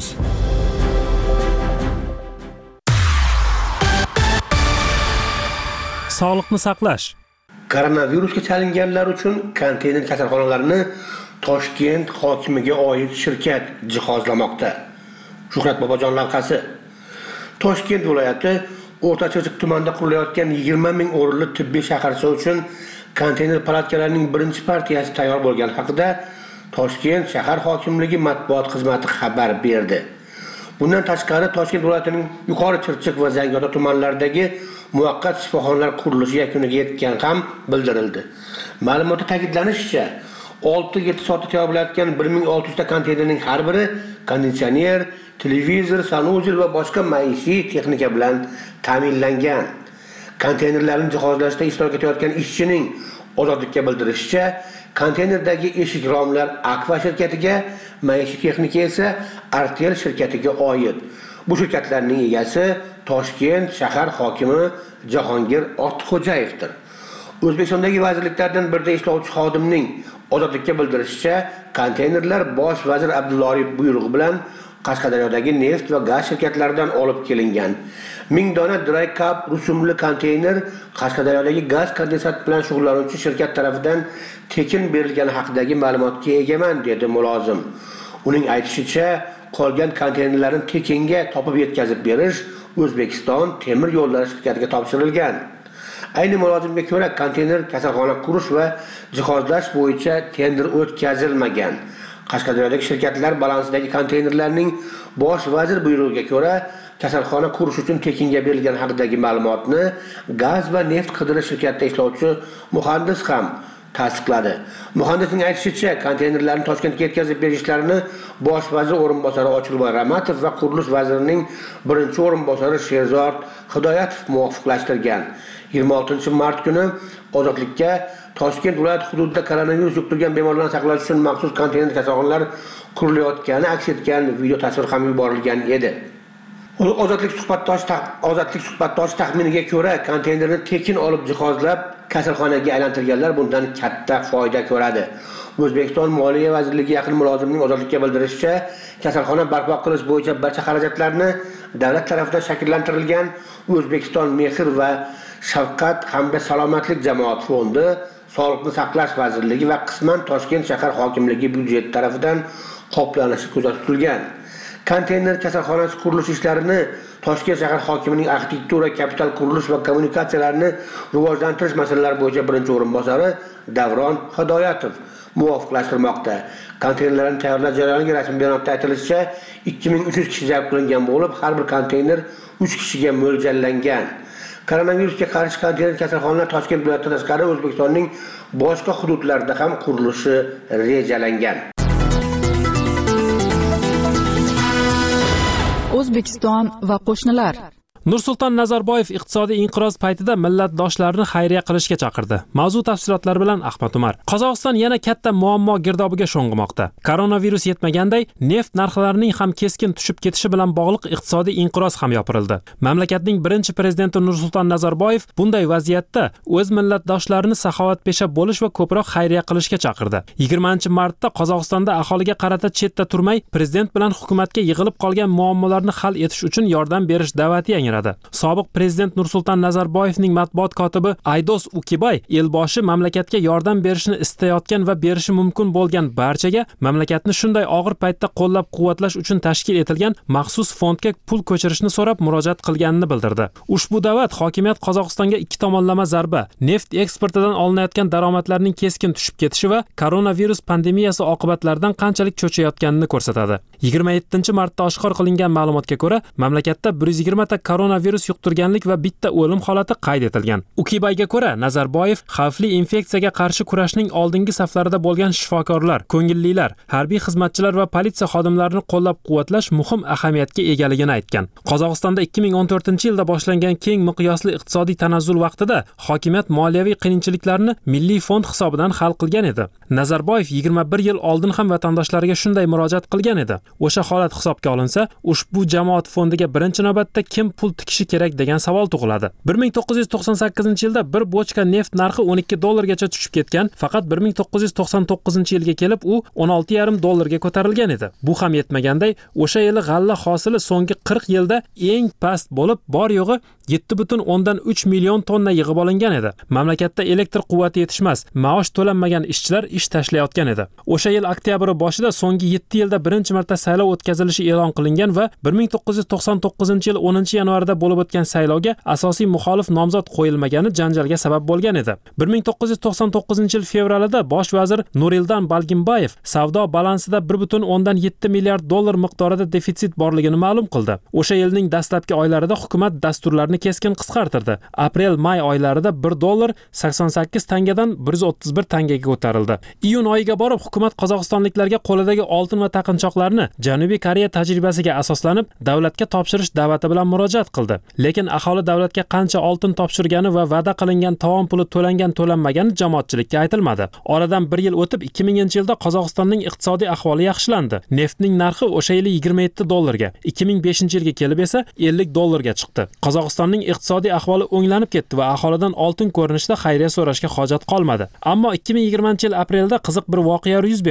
Sog'liqni saqlash.
Koronavirusga chalinganlar uchun konteyner kasalxonalarini Toshkent hokimiga oid shirkat jihozlamoqda. Shuhrat Bobojon lavhasi. Toshkent viloyati O'rtachirchiq tumanida qurilayotgan 20 ming o'rinli tibbiy shaharcha uchun konteyner palatkalarining birinchi partiyasi tayyor bo'lgani haqida Toshkent shahar hokimligi matbuot xizmati xabar berdi. Bundan tashqari Toshkent viloyatining Yuqori Chirchiq va Zangiota tumanlaridagi muvaqqat shifoxonalar qurilishi yakuniga yetgani ham bildirildi. Ma'lumotda ta'kidlanishicha, 6-7 soatda tayyor bo'layotgan 1600 ta konteynerning har biri konditsioner, televizor, sanuzel va boshqa maishiy texnika bilan ta'minlangan. Konteynerlarni jihozlashda ishtirok etayotgan ishchining ozodlikka bildirishicha, konteynerdagi eshik romlar Akva shirkatiga, maishiy texnika esa Artel shirkatiga oid. Bu shirkatlarning egasi Toshkent shahar hokimi Jahongir Ortiqxo'jayevdir. O'zbekistondagi vazirliklardan birida ishlovchi xodimning ozodlikka bildirishicha, konteynerlar bosh vazir Abdulla Aripov buyrug'i bilan Qashqadaryodagi neft va gaz shirkatlaridan olib kelingan. 1000 dona dry cup rusumli konteyner Qashqadaryodagi gaz kondensat bilan shug'ullanuvchi shirkat tomonidan tekin berilgani haqidagi ma'lumotga egaman, dedi mulozim. Uning aytishicha, qolgan konteynerlarni tekinga topib yetkazib berish O'zbekiston temir yo'llari shirkatiga topshirilgan. Ayni mulozimga ko'ra, konteyner kasalxona qurish va jihozlash bo'yicha tender o'tkazilmagan. Qashqadaryodagi shirkatlar balansidagi konteynerlarning bosh vazir buyrug'iga ko'ra, kasalxona qurish uchun tekinga berilgan haqidagi ma'lumotni gaz va neft qidirish shirkatida ishlovchi muhandis ham tasdiqladi. Muhandisning aytishicha, konteynerlarni Toshkentga yetkazib berishlarini bosh vazir o'rinbosari Ochilboy Ramatov va qurilish vazirining birinchi o'rinbosari Sherzod Hidoyatov muvofiqlashtirgan. 26-mart kuni Ozodlikka Toshkent viloyati hududida koronavirus yuqtirgan bemorlarni saqlash uchun maxsus konteyner kasalxonalar qurilayotgani aks etgan video tasvir ham yuborilgan edi. Ozodlik suhbatdoshi taxminiga ko'ra, konteynerni tekin olib jihozlab kasalxonaga aylantirganlar bundan katta foyda ko'radi. O'zbekiston Moliya vazirligi yaqin mulozimining Ozodlikka bildirishicha, kasalxona barpo qilish bo'yicha barcha xarajatlarni davlat tomonidan shakllantirilgan O'zbekiston Mehr va Shafqat hamda Salomatlik jamoat fondi, Sog'liqni saqlash vazirligi va qisman Toshkent shahar hokimligi byudjeti tomonidan qoplanishi ko'zda tutilgan. Konteyner kasalxonasi qurilish ishlarini Toshkent shahar hokimining arxitektura, kapital qurilish va kommunikatsiyalarni rivojlantirish masalalari bo'yicha birinchi o'rinbosari Davron Hidoyatov muvofiqlashtirmoqda. Konteynerlarni tayyorlash jarayoniga rasmiy bayonotda aytilishicha, 2300 kishi jalb qilingan bo'lib, har bir konteyner 3 kishiga mo'ljallangan. Koronavirusga qarshi konteyner kasalxonalar Toshkent viloyatidan tashqari O'zbekistonning boshqa hududlarida ham qurilishi rejalangan.
O'zbekiston va qo'shnilar.
Nursulton Nazarboyev iqtisodiy inqiroz paytida millatdoshlarini xayriya qilishga chaqirdi. Mavzu tafsilotlari bilan Ahmad Umar. Qozog'iston yana katta muammo girdobiga sho'ng'imoqda. Koronavirus yetmaganday, neft narxlarining ham keskin tushib ketishi bilan bog'liq iqtisodiy inqiroz ham yopirildi. Mamlakatning birinchi prezidenti Nursulton Nazarboyev bunday vaziyatda o'z millatdoshlarini saxovatpesha bo'lish va ko'proq xayriya qilishga chaqirdi. 20-martda Qozog'istonda aholiga qarata chetda turmay, prezident bilan hukumatga yig'ilib qolgan muammolarni hal etish uchun yordam berish da'vati yangradi. Sobiq prezident Nursulton Nazarboyevning matbuot kotibi Aydos Ukibay elboshi mamlakatga yordam berishni istayotgan va berishi mumkin bo'lgan barchaga mamlakatni shunday og'ir paytda qo'llab-quvvatlash uchun tashkil etilgan maxsus fondga pul ko'chirishni so'rab murojaat qilganini bildirdi. Ushbu da'vat hokimiyat Qozog'istonga ikki tomonlama zarba, neft eksportidan olinayotgan daromadlarning keskin tushib ketishi va koronavirus pandemiyasi oqibatlaridan qanchalik cho'chayotganini ko'rsatadi. 27-martda oshkor qilingan ma'lumotga ko'ra, mamlakatda 120 ta koronavirus yuqtirganlik va bitta o'lim holati qayd etilgan. Ukibayga ko'ra, Nazarboyev xavfli infeksiyaga qarshi kurashning oldingi saflarida bo'lgan shifokorlar, ko'ngillilar, harbiy xizmatchilar va politsiya xodimlarini qo'llab-quvvatlash muhim ahamiyatga egaligini aytgan. Qozog'istonda 2014-yilda boshlangan keng miqyosli iqtisodiy tanazzul vaqtida hokimiyat moliyaviy qiyinchiliklarni milliy fond hisobidan hal qilgan edi. Nazarboyev 21 yil oldin ham vatandoshlariga shunday murojaat qilgan edi. O'sha holat hisobga olinsa, ushbu jamoat fondiga birinchi navbatda kim pul tikishi kerak degan savol tug'iladi. 1998-yilda bir bochka neft narxi $12 tushib ketgan, faqat 1999-yilga kelib u $16,5 ko'tarilgan edi. Bu ham yetmaganday, o'sha yili g'alla hosili so'nggi 40 yilda eng past bo'lib, bor yo'g'i 7,3 million tonna yig'ib olingan edi. Mamlakatda elektr quvvati yetishmas, maosh to'lanmagan ishchilar ish tashlayotgan edi. O'sha yil oktyabr boshida so'nggi 7 yilda birinchi marta saylov o'tkazilishi e'lon qilingan va 1999-yil 10-yanvarda bo'lib o'tgan saylovga asosiy muxolif nomzod qo'yilmagani janjalga sabab bo'lgan edi. 1999-yil fevralida bosh vazir Nurildan Balgimbayev savdo balansida 1,7 milliard dollar miqdorida defitsit borligini ma'lum qildi. O'sha yilning dastlabki oylarida hukumat dasturlarni keskin qisqartirdi. Aprel-may oylarida $1 88 tangadan 131 tangaga ko'tarildi. Iyun oyiga borib hukumat qozog'istonliklarga qo'lidagi oltin va taqinchoqlarni Janubiy Koreya tajribasiga asoslanib davlatga topshirish da'vati bilan murojaat qildi. Lekin aholi davlatga qancha oltin topshirgani va va'da qilingan tovon puli to'langan-to'lanmagani jamoatchilikka aytilmadi. Oradan 1 yil o'tib 2000-yilda Qozog'istonning iqtisodiy ahvoli yaxshilandi. Neftning narxi o'sha yili $27 ga, 2005-yilga kelib esa $50 ga chiqdi. Qozog'istonning iqtisodiy ahvoli o'nglanib ketdi va aholidan oltin ko'rinishda xayriya so'rashga hojat qolmadi. Ammo 2020-yil aprelda qiziq bir voqea yuz berdi.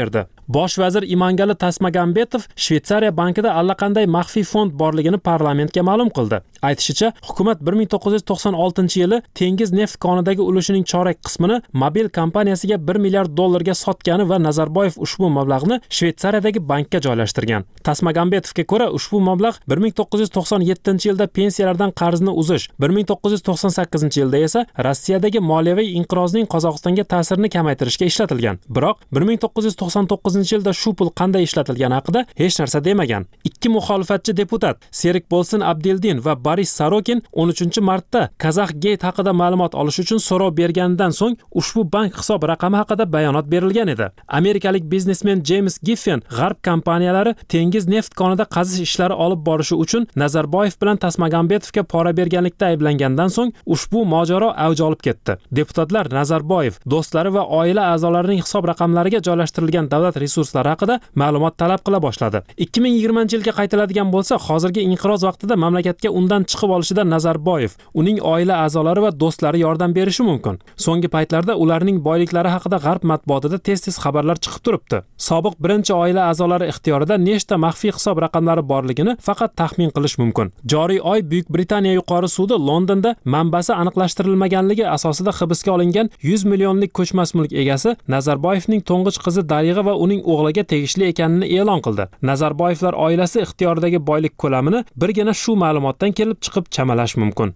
Bosh vazir Imangali Tasmagambetov Shveysariya bankida allaqanday maxfiy fond borligini parlamentga ma'lum qildi. Aytishicha, hukumat 1996-yili Tengiz neft konidagi ulushining chorak qismini mobil kompaniyasiga 1 milliard dollarga sotgani va Nazarboyev ushbu mablag'ni Shveysariyadagi bankka joylashtirgan. Tasmagambetovga ko'ra, ushbu mablag' 1997-yilda pensiyalardan qarzni uzish, 1998-yilda esa Rossiyadagi moliyaviy inqirozning Qozog'istonga ta'sirini kamaytirishga ishlatilgan. Biroq 1999-yilda shu pul qanday ishlatilgani haqida hech narsa demagan. Ikki muxolifatchi deputat Serik Bolsin Abdeldin va Boris Sorokin 13-martda Kazakhgate haqida ma'lumot olish uchun so'rov berganidan so'ng ushbu bank hisob raqami haqida bayonot berilgan edi. Amerikalik biznesmen James Giffen G'arb kompaniyalari Tengiz neft konida qazish ishlari olib borishi uchun Nazarboyev bilan Tasmagambetovga pora berganlikda ayblangandan so'ng ushbu mojaro avj olib ketdi. Deputatlar Nazarboyev, do'stlari va oila a'zolarining hisob raqamlariga joylashtirilgan davlat resurslari haqida ma'lumot talab qila boshladi. 2020-yilga qaytiladigan bo'lsa, hozirgi inqiroz vaqtida mamlakatga undan chiqib olishida Nazarboyev, uning oila a'zolari va do'stlari yordam berishi mumkin. So'nggi paytlarda ularning boyliklari haqida G'arb matbuotida tez-tez xabarlar chiqib turibdi. Sobiq birinchi oila a'zolari ixtiyorida nechta maxfiy hisob raqamlari borligini faqat taxmin qilish mumkin. Joriy oy Buyuk Britaniya yuqori sudi Londonda manbasi aniqlashtirilmaganligi asosida hibsga olingan 100 millionlik ko'chmas mulk egasi Nazarboyevning to'ng'ich qizi Darig'a va uning o'g'liga tegishli ekanini e'lon qildi. Nazarboyevlar oilasi ixtiyoridagi boylik ko'lamini birgina shu ma'lumotdan kelib chiqib chamalash mumkin.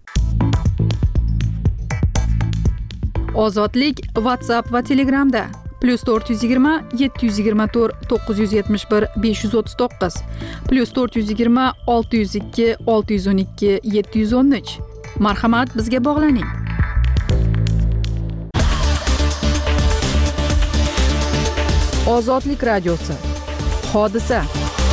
Ozodlik WhatsApp va Telegramda +420 724 971 539 +420 602 612 713. Marhamat, bizga bog'laning. Ozodlik radiosi. Hodisa.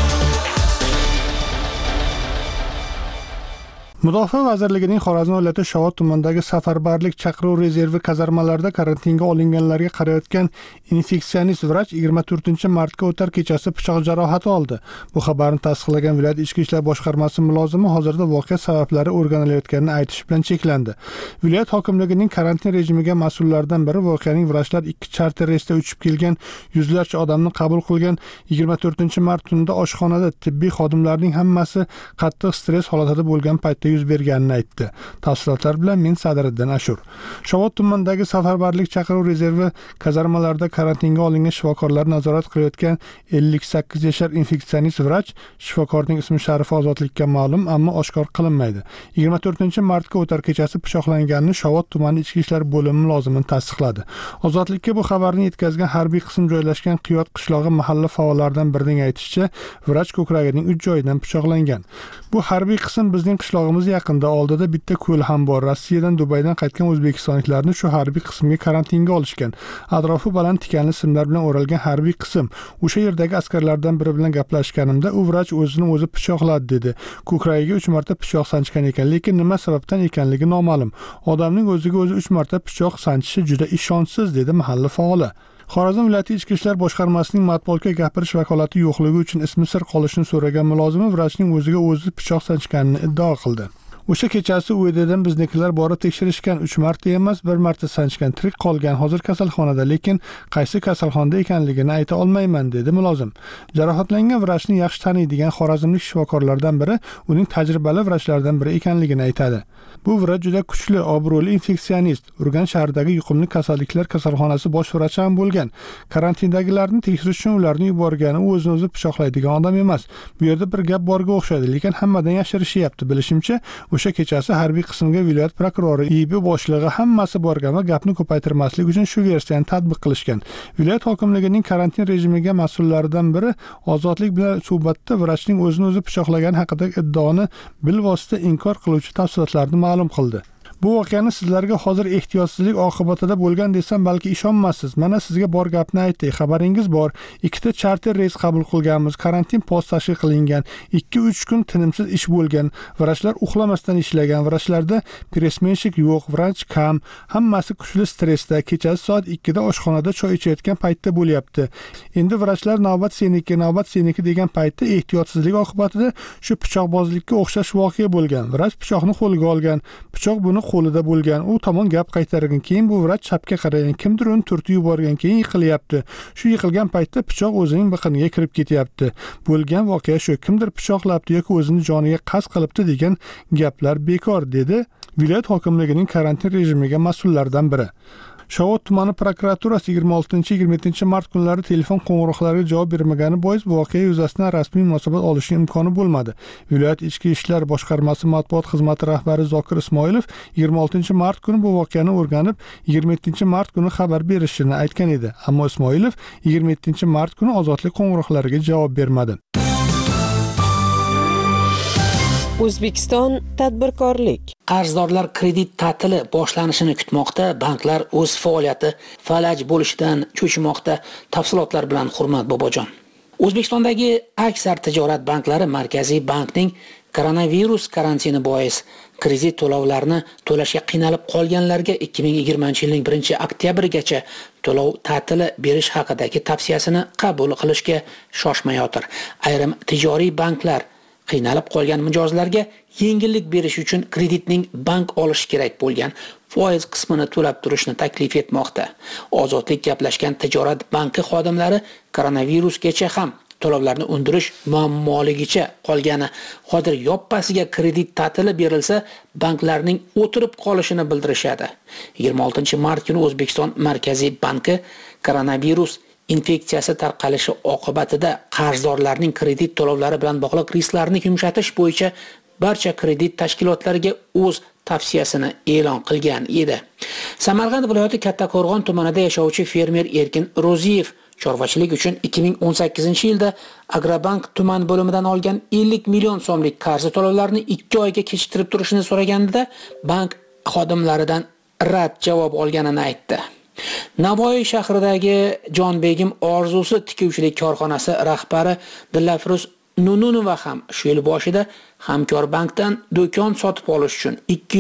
Mudofaa vazirligining Xorazm viloyati Shovot tumanidagi safarbarlik chaqiruv rezervi kazarmalarida karantinga olinganlarga qarayotgan infeksionist vrach 24-martga o'tar kechasi pichoq jarohati oldi. Bu xabarni tasdiqlagan viloyat ichki ishlar boshqarmasi mulozimi hozirda voqea sabablari o'rganilayotganini aytish bilan cheklandi. Viloyat hokimligining karantin rejimiga mas'ullaridan biri voqeaning vrachlar 2 charter reysda uchib kelgan yuzlarcha odamni qabul qilgan 24-mart tunida oshxonada tibbiy xodimlarning hammasi qattiq stress holatida bo'lgan paytda yuz berganini aytdi. Tafsilotlar bilan men Sadriddin Ashur. Shovot tumanidagi safarbarlik chaqiruv rezervi kazarmalarida karantinga olingan shifokorlarni nazorat qilayotgan 58 yashar infeksionist vrach, shifokorning ismi Sharif Ozodlikka ma'lum, ammo oshkor qilinmaydi. 24-martga o'tar kechasi pichoqlanganini Shovot tumani ichki ishlar bo'limi mulozimi tasdiqladi. Ozodlikka bu xabarni yetkazgan harbiy qism joylashgan Qiyot qishlog'i mahalla faollaridan birining aytishicha, vrach ko'kragining 3 joyidan pichoqlangan. Bu harbiy qism bizning qishlog'imiz yaqinda oldida bitta ko'l ham bor. Rossiyadan Dubaydan qaytgan o'zbekistonliklarni shu harbiy qismga karantinga olishgan. Atrofi baland tikanli simlar bilan o'ralgan harbiy qism. O'sha yerdagi askarlardan biri bilan gaplashganimda u vrach o'zini o'zi pichoqladi dedi. Ko'kragiga 3 marta pichoq sanchgan ekan, lekin nima sababdan ekanligi noma'lum. Odamning o'ziga o'zi 3 marta pichoq sanchishi juda ishonchsiz dedi mahalla faoli. Xorazm viloyati ichki ishlar boshqarmasining matbuotga gapirish vakolati yo'qligi uchun ismi sir qolishini so'ragan mulozimi vrachning o'ziga o'zi pichoq sanchganini iddao qildi. O'sha kechasi uydadan biznikilar borib tekshirishgan, 3 marta emas, 1 marta sanchgan, tirik qolgan, hozir kasalxonada, lekin qaysi kasalxonada ekanligini ayta olmayman dedi mulozim. Jarohatlangan vrachni yaxshi taniydigan xorazmlik shifokorlardan biri uning tajribali vrachlardan biri ekanligini aytadi. Bu vrach juda kuchli, obro'li infeksionist, Urganch shahridagi yuqumli kasalliklar kasalxonasi bosh vrachi ham bo'lgan. Karantindagilarni tekshirish uchun ularni yuborgani u o'zini o'zi pichoqlaydigan odam emas. Bu yerda bir gap borga o'xshaydi, lekin hammadan yashirishyapti. Bilishimcha, o'sha kechasi harbiy qismga viloyat prokurori, IB boshlig'i hammasi borgan va gapni ko'paytirmaslik uchun shu versiyani tatbiq qilishgan. Viloyat hokimligining karantin rejimiga mas'ullaridan biri Ozodlik bilan suhbatda vrachning o'zini o'zi pichoqlagani haqidagi iddaoni bilvosita inkor qiluvchi tafsilotlarni ma'lum qildi. Bu voqeani sizlarga hozir ehtiyotsizlik oqibatida bo'lgan desam balki ishonmassiz. Mana sizga bor gapni aytay. Xabaringiz bor. 2 ta charter reys qabul qilganmiz. Karantin post tashkil qilingan. 2-3 kun tinimsiz ish bo'lgan. Vrachlar uxlamasdan ishlagan. Vrachlarda pressmenshik yo'q, vrach kam. Hammasi kuchli stressda. Kechasi soat 2 da oshxonada choy ichayotgan paytda bo'lyapti. Endi vrachlar navbat seniki degan paytda ehtiyotsizlik oqibatida shu pichoqbozlikka o'xshash voqea bo'lgan. Vrach pichoqni qo'lga olgan. Pichoq buni qo'lida bo'lgan. U tomon gap qaytargan. Keyin bu vrach chapga qaragan. Kimdir uni turtib yuborgan. Keyin yiqilyapti. Shu yiqilgan paytda pichoq o'zining biqiniga kirib ketyapti. Bo'lgan voqea shu. Kimdir pichoqlabdi yoki o'zini joniga qasd qilibdi degan gaplar bekor, dedi viloyat hokimligining karantin rejimiga mas'ullardan biri. Shovot tumani prokuraturasi 26-27 mart kunlari telefon qo'ng'iroqlariga javob bermagani bois voqea yuzasidan rasmiy munosabat olishning imkoni bo'lmadi. Viloyat ichki ishlar boshqarmasi matbuot xizmati rahbari Zokir Ismoilov 26 mart kuni bu voqeani o'rganib, 27 mart kuni xabar berishini aytgan edi. Ammo Ismoilov 27 mart kuni ozodlik qo'ng'iroqlariga javob bermadi.
O'zbekiston tadbirkorlik.
Qarzdorlar kredit ta'tili boshlanishini kutmoqda. Banklar o'z faoliyati falaj bo'lishidan cho'chimoqda. Tafsilotlar bilan Hurmat Bobojon. O'zbekistondagi aksar tijorat banklari Markaziy bankning koronavirus karantini bois kredit to'lovlarini to'lashga qiynalib qolganlarga 2020-yilning 1-oktyabrigacha to'lov ta'tili berish haqidagi tavsiyasini qabul qilishga shoshmayotir. Ayrim tijoriy banklar qiynalib qolgan mijozlarga yengillik berish uchun kreditning bank olish kerak bo'lgan foiz qismini to'lab turishni taklif etmoqda. Ozodlik gaplashgan tijorat banki xodimlari koronavirusgacha ham to'lovlarni undirish muammoligicha qolgani, hozir yoppasiga kredit ta'tili berilsa, banklarning o'tirib qolishini bildirishadi. 26 mart kuni O'zbekiston Markaziy banki koronavirus infeksiyasi tarqalishi oqibatida qarzdorlarning kredit to'lovlari bilan bog'liq risklarni yumshatish bo'yicha barcha kredit tashkilotlariga o'z tavsiyasini e'lon qilgan edi. Samarqand viloyati Kattaqo'rg'on tumanida yashovchi fermer Erkin Ro'ziyev chorvachilik uchun 2018-yilda Agrobank tuman bo'limidan olgan 50 million so'mlik qarzi to'lovlarini 2 oyga kechiktirib turishini so'raganida bank xodimlaridan rad javob olganini aytdi. Navoiy shahridagi Jonbegim Orzusi tikuvchilik korxonasi rahbari Dillafruz Nununova ham shu yil boshida Hamkor bankdan do'kon sotib olish uchun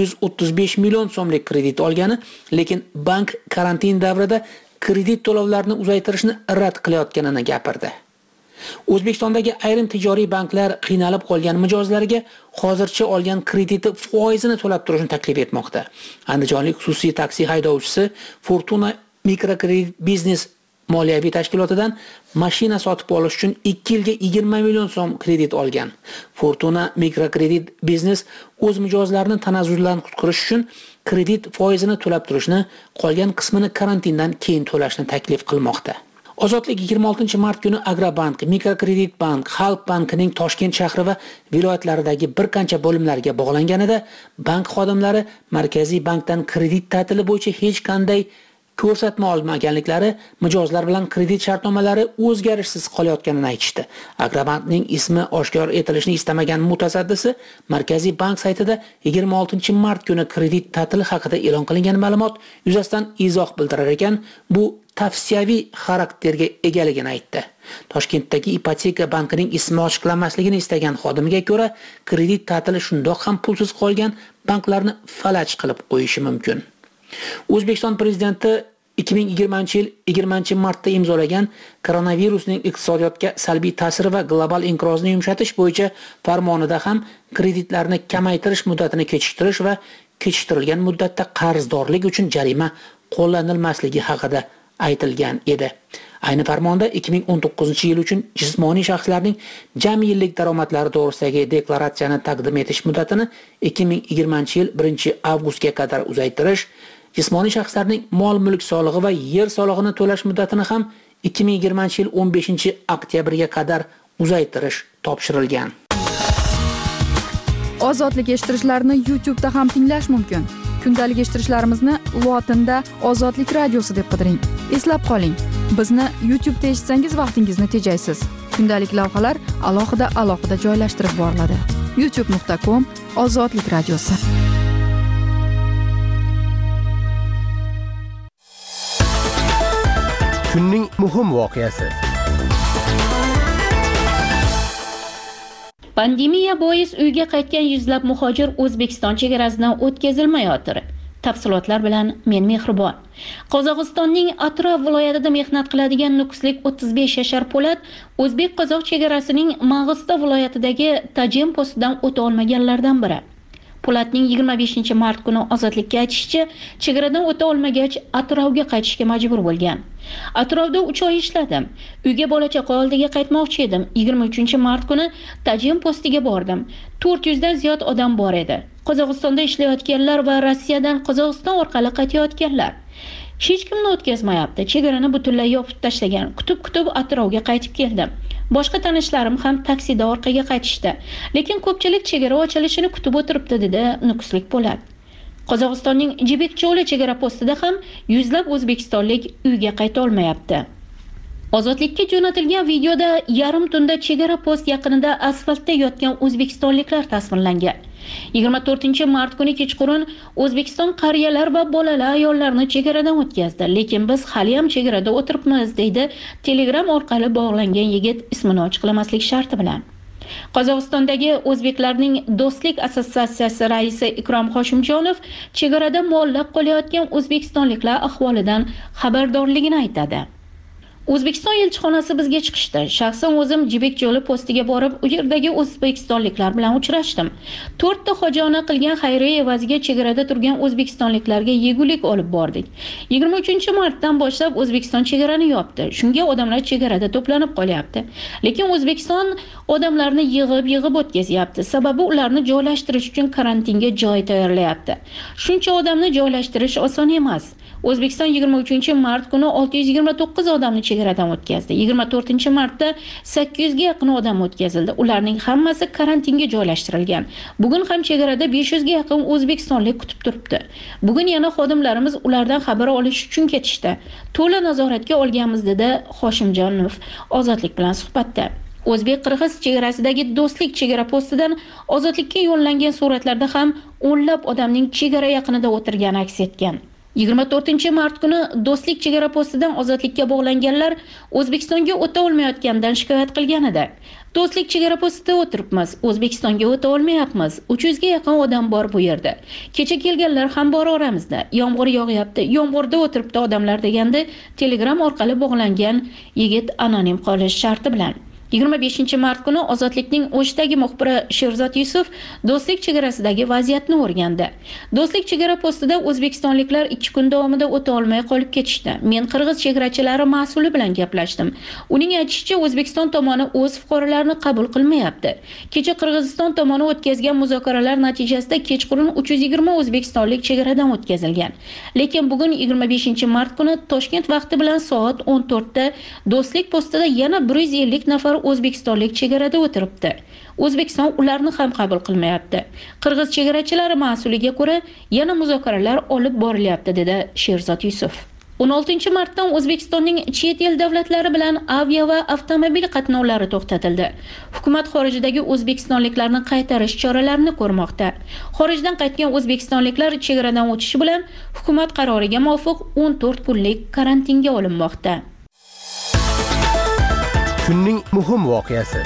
235 million so'mlik kredit olgani, lekin bank karantin davrida kredit to'lovlarini uzaytirishni rad qilayotganini gapirdi. O'zbekistondagi ayrim tijoriy banklar qiynalib qolgan mijozlarga hozircha olgan krediti foizini to'lab turishni taklif etmoqda. Andijonlik xususiy taksi haydovchisi Fortuna Mikrokredit Biznes moliyaviy tashkilotidan mashina sotib olish uchun 2 yilga 20 million so'm kredit olgan. Fortuna Mikrokredit Biznes o'z mijozlarini tanazzuldan qutqarish uchun kredit foizini to'lab turishni, qolgan qismini karantindan keyin to'lashni taklif qilmoqda. Ozodlik 26 mart kuni Agrobank, Mikrokredit Bank, Xalq bankining Toshkent shahri va viloyatlaridagi bir qancha bo'limlarga bog'langanida bank xodimlari Markaziy bankdan kredit ta'tili bo'yicha hech qanday ko'rsatma olmaganliklari, mijozlar bilan kredit shartnomalari o'zgarishsiz qolayotganini aytishdi. Agrobankning ismi oshkor etilishini istamagan mutasaddisi Markaziy bank saytida 26 mart kuni kredit ta'tili haqida e'lon qilingan ma'lumot yuzasidan izoh bildirar ekan, bu tavsiyaviy xarakterga egaligini aytdi. Toshkentdagi Ipoteka bankining ismi ochiqlanmasligini istagan xodimga ko'ra, kredit ta'tili shundoq ham pulsiz qolgan banklarni falaj qilib qo'yishi mumkin. O'zbekiston prezidenti 2020-yil 20-martda imzolagan koronavirusning iqtisodiyotga salbiy ta'siri va global inqirozni yumshatish bo'yicha farmonida ham kreditlarni kamaytirish muddatini kechiktirish va kechiktirilgan muddatda qarzdorlik uchun jarima qo'llanilmasligi haqida aytilgan edi. Ayni farmonda 2019-yil uchun jismoniy shaxslarning jami yillik daromadlari to'g'risidagi deklaratsiyani taqdim etish muddatini 2020-yil 1-avgustga qadar uzaytirish, jismoniy shaxslarning mol-mulk solig'i va yer solig'ini to'lash muddatini ham 2020-yil 15-oktyabrga qadar uzaytirish topshirilgan.
Ozodlik eshittirishlarni YouTube'da ham tinglash mumkin. Kundalik eshittirishlarimizni lotinda Ozodlik radiosi deb qidiring. Eslab qoling, bizni YouTube'da eshitsangiz vaqtingizni tejaysiz. Kundalik lavhalar alohida joylashtirib boriladi. youtube.com/Ozodlik radiosi.
Kunning muhim voqeasi.
Pandemiya bois uyga qaytgan yuzlab muhojir O'zbekiston chegarasidan o'tkazilmayotir. Tafsilotlar bilan men Mehribon. Qozog'istonning Atrof viloyatida mehnat qiladigan nukuslik 35 yashar Po'lat o'zbek-qozoq chegarasining Mang'istov viloyatidagi Tajem postidan o'ta olmaganlardan biri. Po'latning 25-mart kuni ozodlikka aytishicha, chegaradan o'ta olmagach, Atrovga qaytishga majbur bo'lgan. Atrovda 3 oy ishladim. Uyga bola-chaqa oldiga qaytmoqchi edim. 23-mart kuni Tajin postiga bordim. 400 dan ziyod odam bor edi. Qozog'istonda ishlayotganlar va Rossiyadan Qozog'iston orqali qaytayotganlar. Hech kimni o'tkazmayapti. Chegarani butunlay yopib tashlagan. Kutib Atrovga qaytib keldim. Boshqa tanishlarim ham taksida orqaga qaytishdi. Lekin ko'pchilik chegara ochilishini kutib o'tiribdi, dedi Nukuslik Po'lat. Qozog'istonning Jibekcho'li chegara postida ham yuzlab o'zbekistonlik uyga qayta olmayapti. Ozodlikka jo'natilgan videoda yarim tunda chegara post yaqinida asfaltda yotgan o'zbekistonliklar tasvirlangan. 24-mart kuni kechqurun O'zbekiston qariyalar va bolalar ayollarni chegaradan o'tkazdi, lekin biz hali ham chegarada o'tiribmiz, deydi Telegram orqali bog'langan yigit ismini ochiqlamaslik sharti bilan. Qozog'istondagi o'zbeklarning do'stlik assotsiatsiyasi raisi Ikrom Hoshimjonov chegarada mollab qolayotgan o'zbekistonliklar ahvolidan xabardorligini aytadi. O'zbekiston elchixonasi bizga chiqishdi. Shaxsan o'zim Jibekcho'li postiga borib, u yerdagi o'zbekistonliklar bilan uchrashdim. 4 ta xojona qilgan xayriya evaziga chegarada turgan o'zbekistonliklarga yegulik olib bordik. 23-martdan boshlab O'zbekiston chegarani yopdi. Shunga odamlar chegarada to'planib qolyapti. Lekin O'zbekiston odamlarni yig'ib o'tkazyapti. Sababi ularni joylashtirish uchun karantinga joy tayyorlayapti. Shuncha odamni joylashtirish oson emas. O'zbekiston 23-mart kuni 629 odamni chegaradan o'tkazdi. 24-martda 800 ga yaqin odam o'tkazildi. Ularning hammasi karantinga joylashtirilgan. Bugun ham chegarada 500 ga yaqin o'zbekistonlik kutib turibdi. Bugun yana xodimlarimiz ulardan xabar olish uchun ketishdi. To'la nazoratga olganmiz, dedi Hoshimjonov Ozodlik bilan suhbatda. O'zbek-qirg'iz chegarasidagi do'stlik chegara postidan ozodlikka yo'llangan suratlarda ham o'nlab odamning chegara yaqinida o'tirgani aks etgan. 24-mart kuni do'stlik chegara postidan ozodlikka bog'langanlar O'zbekistonga o'ta olmayotganidan shikoyat qilgan edi. Do'stlik chegara postida o'tiribmiz, O'zbekistonga o'ta olmayapmiz. 300 ga yaqin odam bor bu yerda. Kecha kelganlar ham bor oramizda. Yomg'ir yog'yapti, yomg'irda o'tiribdi odamlar, deganda Telegram orqali bog'langan yigit anonim qolish sharti bilan. 25-mart kuni Ozodlikning O'shdagi muxbiri Sherzod Yusuf do'stlik chegarasidagi vaziyatni o'rgandi. Do'stlik chegara postida o'zbekistonliklar 2 kun davomida o'ta olmay qolib ketishdi. Men qirg'iz chegarachilari mas'uli bilan gaplashdim. Uning aytishicha, O'zbekiston tomoni o'z fuqarolarini qabul qilmayapti. Kecha Qirg'iziston tomoni o'tkazgan muzokaralar natijasida kechqurun 320 o'zbekistonlik chegaradan o'tkazilgan. Lekin bugun 25-mart kuni Toshkent vaqti bilan soat 14 da do'stlik postida yana 150 nafar o'zbekistonlik chegarada o'tiribdi. O'zbekiston ularni ham qabul qilmayapti. Qirg'iz chegarachilari mas'uliga ko'ra yana muzokaralar olib borilyapti, dedi Sherzod Yusuf. 16-martdan O'zbekistonning chet el davlatlari bilan avia va avtomobil qatnovlari to'xtatildi. Hukumat xorijdagi o'zbekistonliklarni qaytarish choralarini ko'rmoqda. Xorijdan qaytgan o'zbekistonliklar chegaradan o'tishi bilan hukumat qaroriga muvofiq 14 kunlik karantinga olinmoqda.
Kunning muhim voqeasi.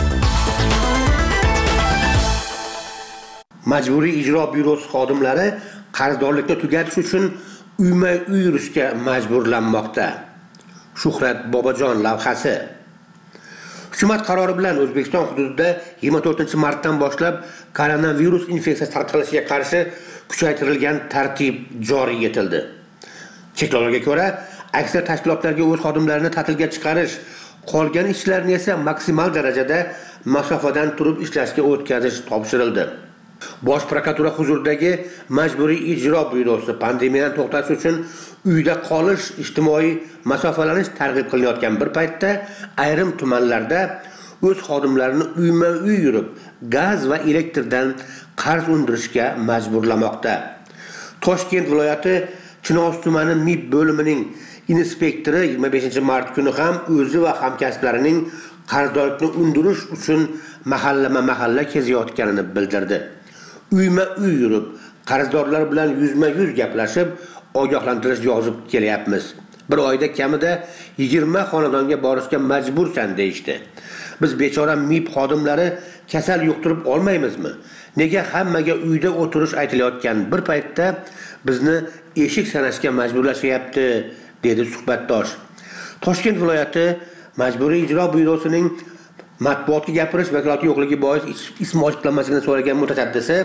Majburiy ijro byurosi xodimlari qarzdorlikni tugatish uchun uyma-uy yurishga majburlanmoqda. Shuhrat Bobojon lavhasi. Hukumat qarori bilan O'zbekiston hududida 24-martdan boshlab koronavirus infeksiyasi tarqalishiga qarshi kuchaytirilgan tartib joriy etildi. Cheklovlarga ko'ra, aksar tashkilotlarga o'z xodimlarini ta'tilga chiqarish, qolgan ishlarni esa maksimal darajada masofadan turib ishlashga o'tkazish topshirildi. Bosh prokuratura huzuridagi Majburiy ijro byurosi pandemiyani to'xtatish uchun uyda qolish, ijtimoiy masofalanish targ'ib qilinayotgan bir paytda ayrim tumanlarda o'z xodimlarini uyma-uy yurib, gaz va elektrdan qarz undirishga majburlamoqda. Toshkent viloyati Chinoz tumani MIB bo'limining inspektori 25-mart kuni ham o'zi va hamkasblarining qarzdorlikni undirish uchun mahalla kezayotganini bildirdi. Uyma-uy yurib, qarzdorlar bilan yuzma-yuz gaplashib, ogohlantirish yozib kelyapmiz. Bir oyda kamida 20 xonadonga borishga majbursan deyishdi. Biz bechora MIB xodimlari kasal yuqtirib olmaymizmi? Nega hammaga uyda o'tirish aytilayotgan bir paytda bizni eshik sanashga majburlashyapti, dedi suhbatdosh. Toshkent viloyati Majburiy ijro byurosining matbuotga gapirish vakolati yo'qligi bois ismi ochiqlanmasligini so'ragan mutasaddisi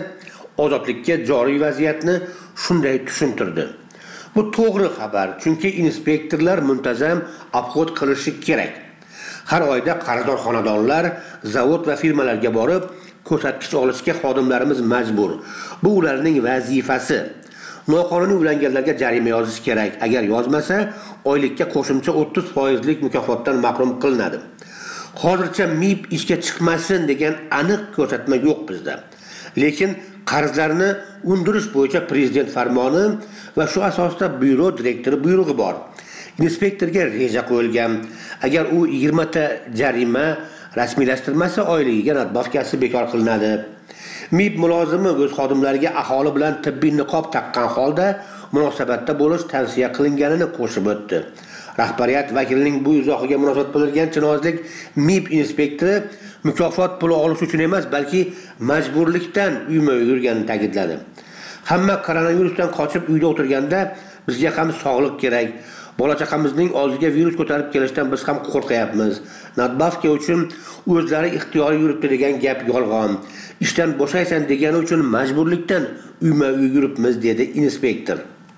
Ozodlikka joriy vaziyatni shunday tushuntirdi. Bu to'g'ri xabar, chunki inspektorlar muntazam obxod qilishi kerak. Har oyda qarzdor xonadonlar, zavod va firmalarga borib, ko'rsatkich olishga xodimlarimiz majbur. Bu ularning vazifasi. Noqonuniy ulanganlarga jarima yozish kerak. Agar yozmasa, oylikka qo'shimcha 30% mukofotdan mahrum qilinadi. Hozircha MIB ishga chiqmasin degan aniq ko'rsatma yo'q bizda. Lekin qarzlarni undirish bo'yicha prezident farmoni va shu asosda byuro direktori buyrug'i bor. Inspektorga reja qo'yilgan. Agar u 20 ta jarima rasmiylashtirmasa, oyligiga nadbafkasi bekor qilinadi. MIB mulozimi o'z xodimlariga aholi bilan tibbiy niqob taqqan holda munosabatda bo'lish tavsiya qilinganini qo'shib o'tdi. Rahbariyat vakilining bu izohiga munosabat bildirgan Chinozlik MIB inspektori mukofot puli olish uchun emas, balki majburlikdan uyma-uy yurganini ta'kidladi. Hamma koronavirusdan qochib uyda o'tirganda bizga ham sog'liq kerak. Bola-chaqamizning oldiga virus ko'tarib kelishdan biz ham qo'rqyapmiz. Nadbafka uchun o'zlari ixtiyoriy yuribdi degan gap yolg'on. Ishdan bo'shaysan degani uchun majburlikdan uyma-uy yuribmiz, dedi inspektor.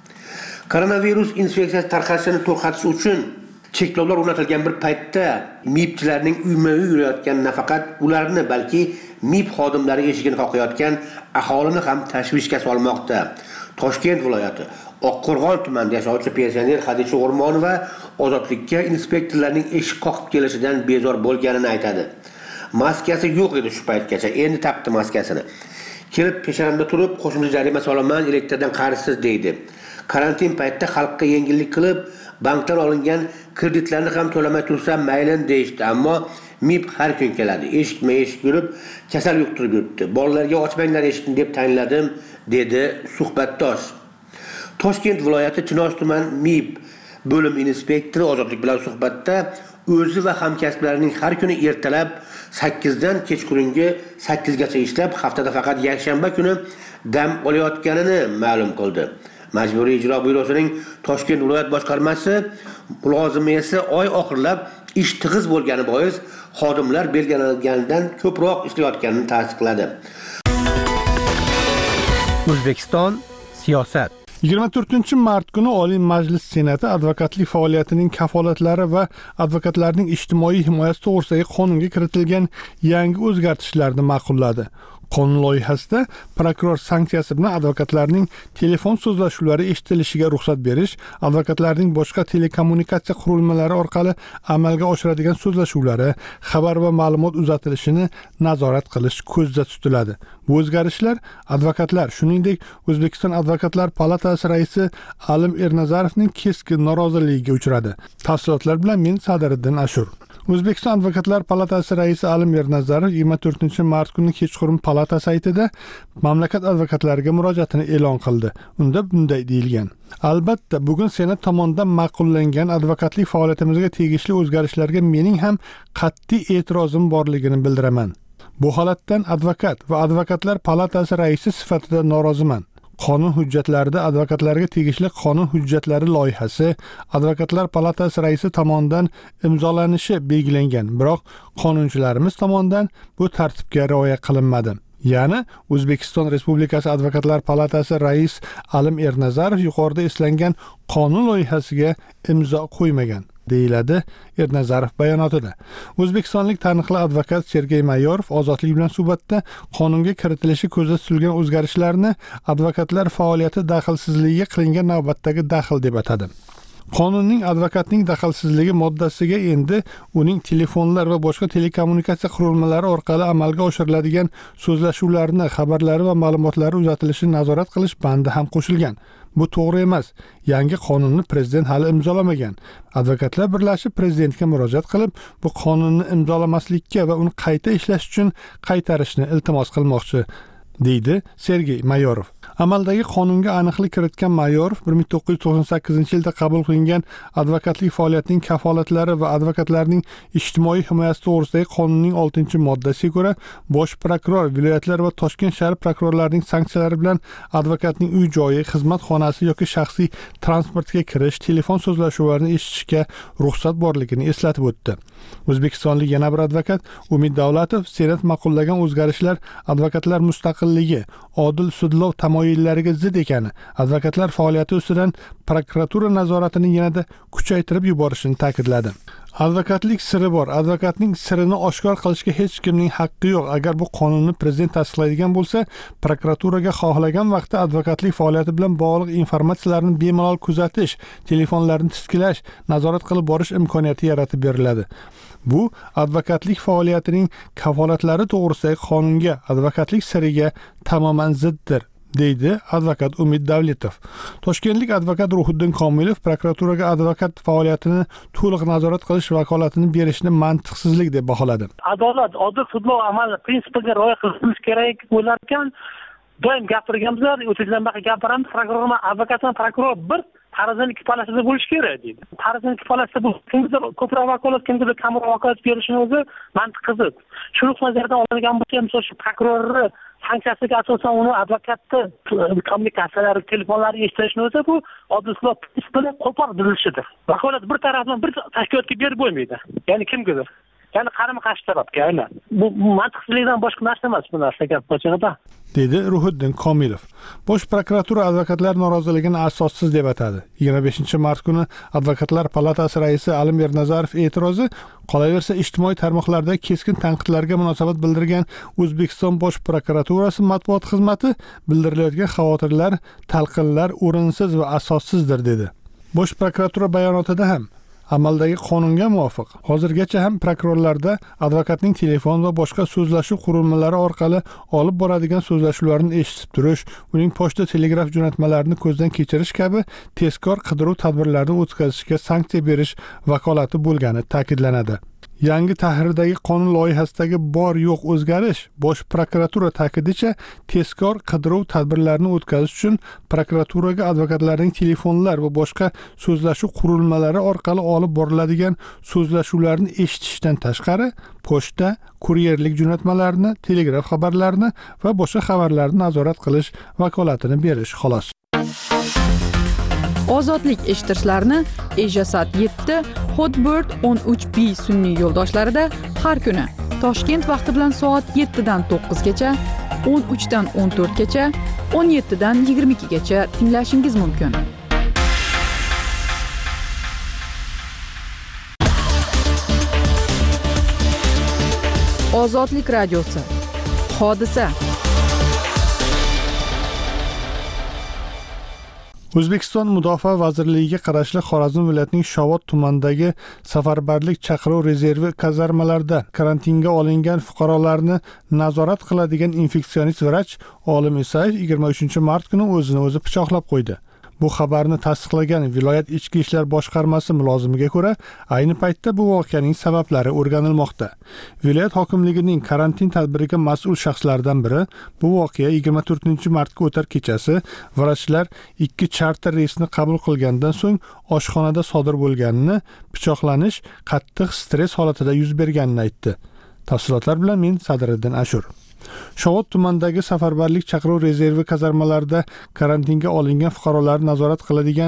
Koronavirus infeksiyasi tarqalishini to'xtatish uchun cheklovlar o'rnatilgan bir paytda MIBchilarning uyma-uy yurayotgan nafaqat ularni, balki MIB xodimlari eshigini qoqayotgan aholini ham tashvishga solmoqda. Toshkent viloyati Oqqo'rg'on tumanida yashovchi pensioner Xadicha O'rmonova ozodlikka inspektorlarning eshik qoqib kelishidan bezor bo'lganini aytadi. Maskasi yo'q edi shu paytgacha, endi topdi maskasini. Kelib peshonamda turib, qo'shimcha jarima solaman, elektrdan qarisiz deydi. Karantin paytida xalqqa yengillik qilib, bankdan olingan kreditlarni ham to'lamay tursam mayli deydi, ammo MIB har kun keladi. Eshik yurib, kasal yuqtirib yuribdi. Bolalarga ochmanglar eshikni deb tayinladim, dedi suhbatdosh. Toshkent viloyati Chinoz tuman MIB bo'lim inspektori ozodlik bilan suhbatda o'zi va hamkasblarining har kuni ertalab 8 dan kechqurungi 8 gacha ishlab, haftada faqat yakshanba kuni dam olayotganini ma'lum qildi. Majburiy ijro byurosining Toshkent viloyat boshqarmasi mulozimi esa oy oxirlab ish tig'iz bo'lgani bois xodimlar belgilanganidan ko'proq ishlayotganini tasdiqladi.
O'zbekiston siyosat 24-mart kuni Oliy Majlis Senati advokatlik faoliyatining kafolatlari va advokatlarning ijtimoiy himoyasi to'g'risidagi qonunga kiritilgan yangi o'zgartishlarni ma'qulladi. Qonun loyihasida prokuror sanksiyasi bilan advokatlarning telefon so'zlashuvlari eshitilishiga ruxsat berish, advokatlarning boshqa telekommunikatsiya qurilmalari orqali amalga oshiradigan so'zlashuvlari, xabar va ma'lumot uzatilishini nazorat qilish ko'zda tutiladi. Bu o'zgarishlar advokatlar, shuningdek O'zbekiston Advokatlar palatasi raisi Alim Ernazarovning keskin noroziligiga uchradi. Tafsilotlar bilan men Sadiriddin Ashur. O'zbekiston Advokatlar palatasi raisi Alim Ernazarov 24-mart kuni kechqurun palata saytida mamlakat advokatlariga murojaatini e'lon qildi. Unda bunday deyilgan: Albatta, bugun Senat tomonidan ma'qullangan advokatlik faoliyatimizga tegishli o'zgarishlarga mening ham qat'iy e'tirozim borligini bildiraman. Bu holatdan advokat va advokatlar palatasi raisi sifatida noroziman. Qonun hujjatlarida advokatlarga tegishli qonun hujjatlari loyihasi advokatlar palatasi raisi tomonidan imzolanishi belgilangan, biroq qonunchilarimiz tomonidan bu tartibga rioya qilinmadi. Ya'ni O'zbekiston Respublikasi Advokatlar palatasi rais Alim Ernazarov yuqorida eslangan qonun loyihasiga imzo qo'ymagan, deyiladi Ernazarov bayonotida. O'zbekistonlik taniqli advokat Sergey Mayorov ozodlik bilan suhbatda qonunga kiritilishi ko'zda tutilgan o'zgarishlarni advokatlar faoliyati daxlsizligiga qilingan navbatdagi daxl deb atadi. Qonunning advokatning daxlsizligi moddasiga endi uning telefonlar va boshqa telekommunikatsiya qurilmalari orqali amalga oshiriladigan so'zlashuvlarni, xabarlari va ma'lumotlari uzatilishini nazorat qilish bandi ham qo'shilgan. Bu to'g'ri emas. Yangi qonunni prezident hali imzolamagan. Advokatlar birlashib prezidentga murojaat qilib, bu qonunni imzolamaslikka va uni qayta ishlash uchun qaytarishni iltimos qilmoqchi, deydi Sergey Mayorov. Amaldagi qonunga aniqlik kiritgan Mayorov 1998-yilda qabul qilingan advokatlik faoliyatining kafolatlari va advokatlarning ijtimoiy himoyasi to'g'risidagi qonunning 6-moddasiga ko'ra bosh prokuror, viloyatlar va Toshkent shahar prokurorlarining sanksiyalari bilan advokatning uy joyi, xizmat xonasi yoki shaxsiy transportga kirish, telefon so'zlashuvlarini eshitishga ruxsat borligini eslatib o'tdi. O'zbekistonlik yana bir advokat Umid Davlatov Senat ma'qullagan o'zgarishlar advokatlar mustaqil mustaqilligi, odil sudlov tamoyillariga zid ekani, advokatlar faoliyati ustidan prokuratura nazoratini yanada kuchaytirib yuborishini ta'kidladi. Advokatlik siri bor. Advokatning sirini oshkor qilishga hech kimning haqqi yo'q. Agar bu qonunni prezident tasdiqlaydigan bo'lsa, prokuraturaga xohlagan vaqtda advokatlik faoliyati bilan bog'liq informatsiyalarni bemalol kuzatish, telefonlarni tiskilash, nazorat qilib borish imkoniyati yaratib beriladi. Bu advokatlik faoliyatining kafolatlari to'g'risidagi qonunga, advokatlik siriga tamoman ziddir, deydi advokat Umid Davletov. Toshkentlik advokat Ruhiddin Komilov prokuraturaga advokat faoliyatini to'liq nazorat qilish vakolatini berishni mantiqsizlik deb baholadi.
Adolat, odil sudlov amali prinsipiga rioya qilinishi kerak bo'lar ekan, doim gapirganmiz, o'tizdan beri gapiramiz, prokuror, advokat va prokuror bir tarazini ikki palasida bo'lish kerak deydi. Tarazini ikki palasida bu kimdir ko'proq vakolat, kimdir kamroq vakolat berishini o'zi mantiqidir. Shu nazardan olingan bo'lsa, misol shu prokurorni sanksiyasiga asosan uni advokatni kommunikatsiyalari, telefonlari eshitishni o'zi bu odil sudlov prinsipiga qo'pol buzilishidir. Vakolat bir tarafdan bir tashkilotga berib bo'lmaydi. Ya'ni kimgadir. Ya'ni qarama-qarshi tarafga aynan. Bu mantiqsizlikdan boshqa narsa emas bu narsa gap bo'lsa-da,
dedi Ruhiddin Komilov. Bosh prokuratura advokatlar noroziligini asossiz deb atadi. 25-mart kuni Advokatlar palatasi raisi Alim Ernazarov e'tirozi, qolaversa ijtimoiy tarmoqlarda keskin tanqidlarga munosabat bildirgan O'zbekiston Bosh prokuraturasi matbuot xizmati bildirilayotgan xavotirlar, talqinlar o'rinsiz va asossizdir dedi. Bosh prokuratura bayonotida ham amaldagi qonunga muvofiq hozirgacha ham prokurorlarda advokatning telefon va boshqa so'zlashuv qurilmalari orqali olib boradigan so'zlashuvlarni eshitib turish, uning pochta telegraf jo'natmalarini ko'zdan kechirish kabi tezkor qidiruv tadbirlarini o'tkazishga sanksiya berish vakolati bo'lgani ta'kidlanadi. Yangi tahrirdagi qonun loyihasidagi bor yo'q o'zgarish Bosh prokuratura ta'kidicha tezkor qidiruv tadbirlarini o'tkazish uchun prokuraturaga advokatlarning telefonlar va boshqa so'zlashuv qurilmalari orqali olib boriladigan so'zlashuvlarni eshitishdan tashqari pochta, kuryerlik jo'natmalarini, telegraf xabarlarini va boshqa xabarlarni nazorat qilish vakolatini berish xolos.
Ozodlik eshittirishlarni Ejasat 7, Hotbird 13B sun'iy yo'ldoshlarida har kuni Toshkent vaqti bilan soat 7 dan 9 gacha, 13 dan 14 gacha, 17 dan 22 gacha tinglashingiz mumkin. Ozodlik radiosi. Hodisa.
O'zbekiston Mudofaa vazirligiga qarashli Xorazm viloyatining Shovot tumanidagi safarbarlik chaqiruv rezervi kazarmalarida karantinga olingan fuqarolarni nazorat qiladigan infeksionist vrach Olim Isayev 23-mart kuni o'zini o'zi pichoqlab qo'ydi. Bu xabarni tasdiqlagan viloyat ichki ishlar boshqarmasi mulozimiga ko'ra, ayni paytda bu voqeaning sabablari o'rganilmoqda. Viloyat hokimligining karantin tadbiriga mas'ul shaxslardan biri bu voqea 24-martga o'tar kechasi vrachlar 2 charter reysni qabul qilgandan so'ng oshxonada sodir bo'lganini, pichoqlanish qattiq stress holatida yuz berganini aytdi. Tafsilotlar bilan men Sadriddin Ashur. Shovot tumanidagi safarbarlik chaqiruv rezervi kazarmalarida karantinga olingan fuqarolarni nazorat qiladigan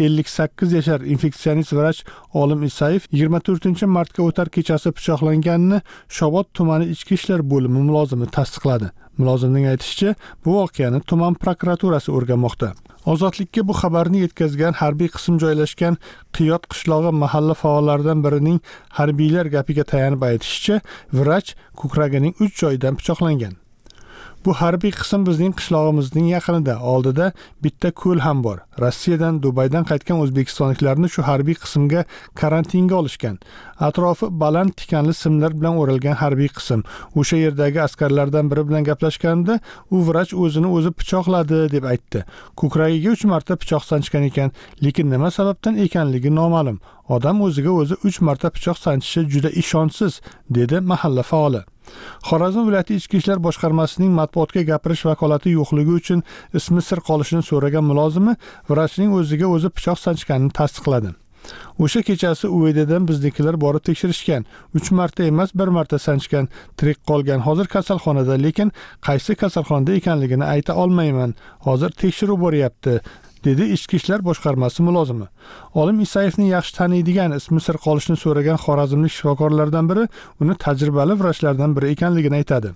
58 yashar infeksionist vrach Olim Isayev 24-martga o'tar kechasi pichoqlanganini Shovot tumani ichki ishlar bo'limi mulozimi tasdiqladi. Mulozimning aytishicha, bu voqeani tuman prokuraturasi o'rganmoqda. Ozodlikka bu xabarni yetkazgan harbiy qism joylashgan Qiyot qishlog'i mahalla faollaridan birining harbiylar gapiga tayanib aytishicha, vrach ko'kragining 3 joyidan pichoqlangan. Bu harbiy qism bizning qishlog'imizning yaqinida, oldida bitta ko'l ham bor. Rossiyadan, Dubaydan qaytgan o'zbekistonliklarni shu harbiy qismga karantinga olishgan. Atrofi baland tikanli simlar bilan o'ralgan harbiy qism. O'sha yerdagi askarlardan biri bilan gaplashganda, u vrach o'zini o'zi pichoqladi deb aytdi. Ko'kragiga 3 marta pichoq sanchgan ekan, lekin nima sababdan ekanligi noma'lum. Odam o'ziga o'zi 3 marta pichoq sanchishi juda ishonchsiz, dedi mahalla faoli. Xorazm viloyati ichki ishlar boshqarmasining matbuotga gapirish vakolati yo'qligi uchun ismi sir qolishini so'ragan mulozimi vrachning o'ziga o'zi pichoq sanchganini tasdiqladi. O'sha kechasi UVDdan biznikilar borib tekshirishgan. 3 marta emas, 1 marta sanchgan, tirik qolgan. Hozir kasalxonada, lekin qaysi kasalxonada ekanligini ayta olmayman. Hozir tekshiruv bo'lyapti, dedi ichki ishlar boshqarmasi mulozimi. Olim Isayevni yaxshi taniydigan, ismi sir qolishini so'ragan xorazmlik shifokorlardan biri uni tajribali vrachlardan biri ekanligini aytadi.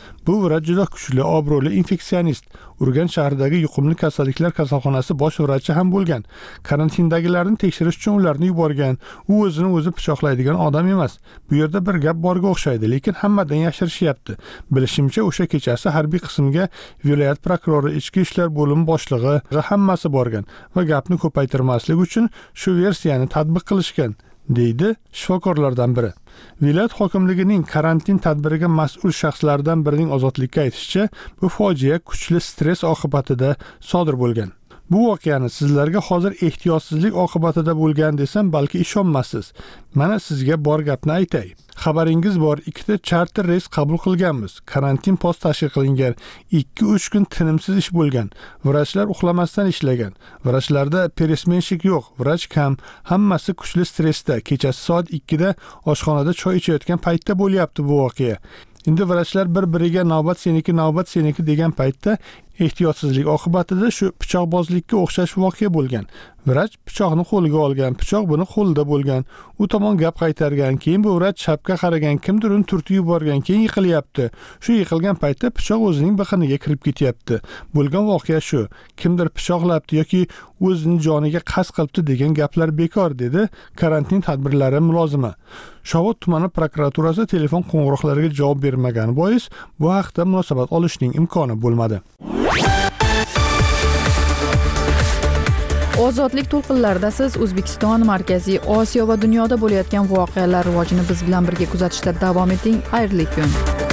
Bu vrach juda kuchli, obro'li infeksionist. Urganch shahridagi yuqumli kasalliklar kasalxonasi bosh vrachi ham bo'lgan. Karantindagilarni tekshirish uchun ularni yuborgan. U o'zini o'zi pichoqlaydigan odam emas. Bu yerda bir gap borga o'xshaydi, lekin hammadan yashirishyapti. Bilishimcha, o'sha kechasi harbiy qismga viloyat prokurori, ichki ishlar bo'limi boshlig'i hammasi borgan va gapni ko'paytirmaslik uchun shu versiyani tatbiq qilishgan, deydi shifokorlardan biri. Viloyat hokimligining karantin tadbiriga mas'ul shaxslardan birining ozodlikka aytishicha, bu fojia kuchli stress oqibatida sodir bo'lgan. Bu voqeani sizlarga hozir ehtiyotsizlik oqibatida bo'lgan desam, balki ishonmassiz. Mana sizga bor gapni aytay. Xabaringiz bor, 2 charter reys qabul qilganmiz. Karantin post tashkil qilingan. 2-3 kun tinimsiz ish bo'lgan. Vrachlar uxlamasdan ishlagan. Vrachlarda peresmenshik yo'q, vrach kam. Hammasi kuchli stressda. Kechasi soat 2da oshxonada choy ichayotgan paytda bo'lyapti bu voqea. Endi vrachlar bir-biriga navbat seniki degan paytda ehtiyotsizlik oqibatida shu pichoqbozlikka o'xshash voqea bo'lgan. Vrach pichoqni qo'liga olgan, pichoq buni qo'lida bo'lgan. U tomon gap qaytargan, keyin bu vrach chapga qaragan, kimdir uni turtib yuborgan, keyin yiqilyapti. Shu yiqilgan paytda pichoq o'zining biqiniga kirib ketyapti. Bo'lgan voqea shu. Kimdir pichoqlabdi yoki o'zining joniga qasd qilibdi degan gaplar bekor, dedi karantin tadbirlari mulozimi. Shovot tumani prokuraturasi telefon qo'ng'iroqlariga javob bermagani bois bu haqda munosabat olishning imkoni bo'lmadi.
Ozodlik to'lqinlarida siz O'zbekiston, Markaziy Osiyo va dunyoda bo'layotgan voqealar rivojini biz bilan birga kuzatishda davom eting. Xayrli kun.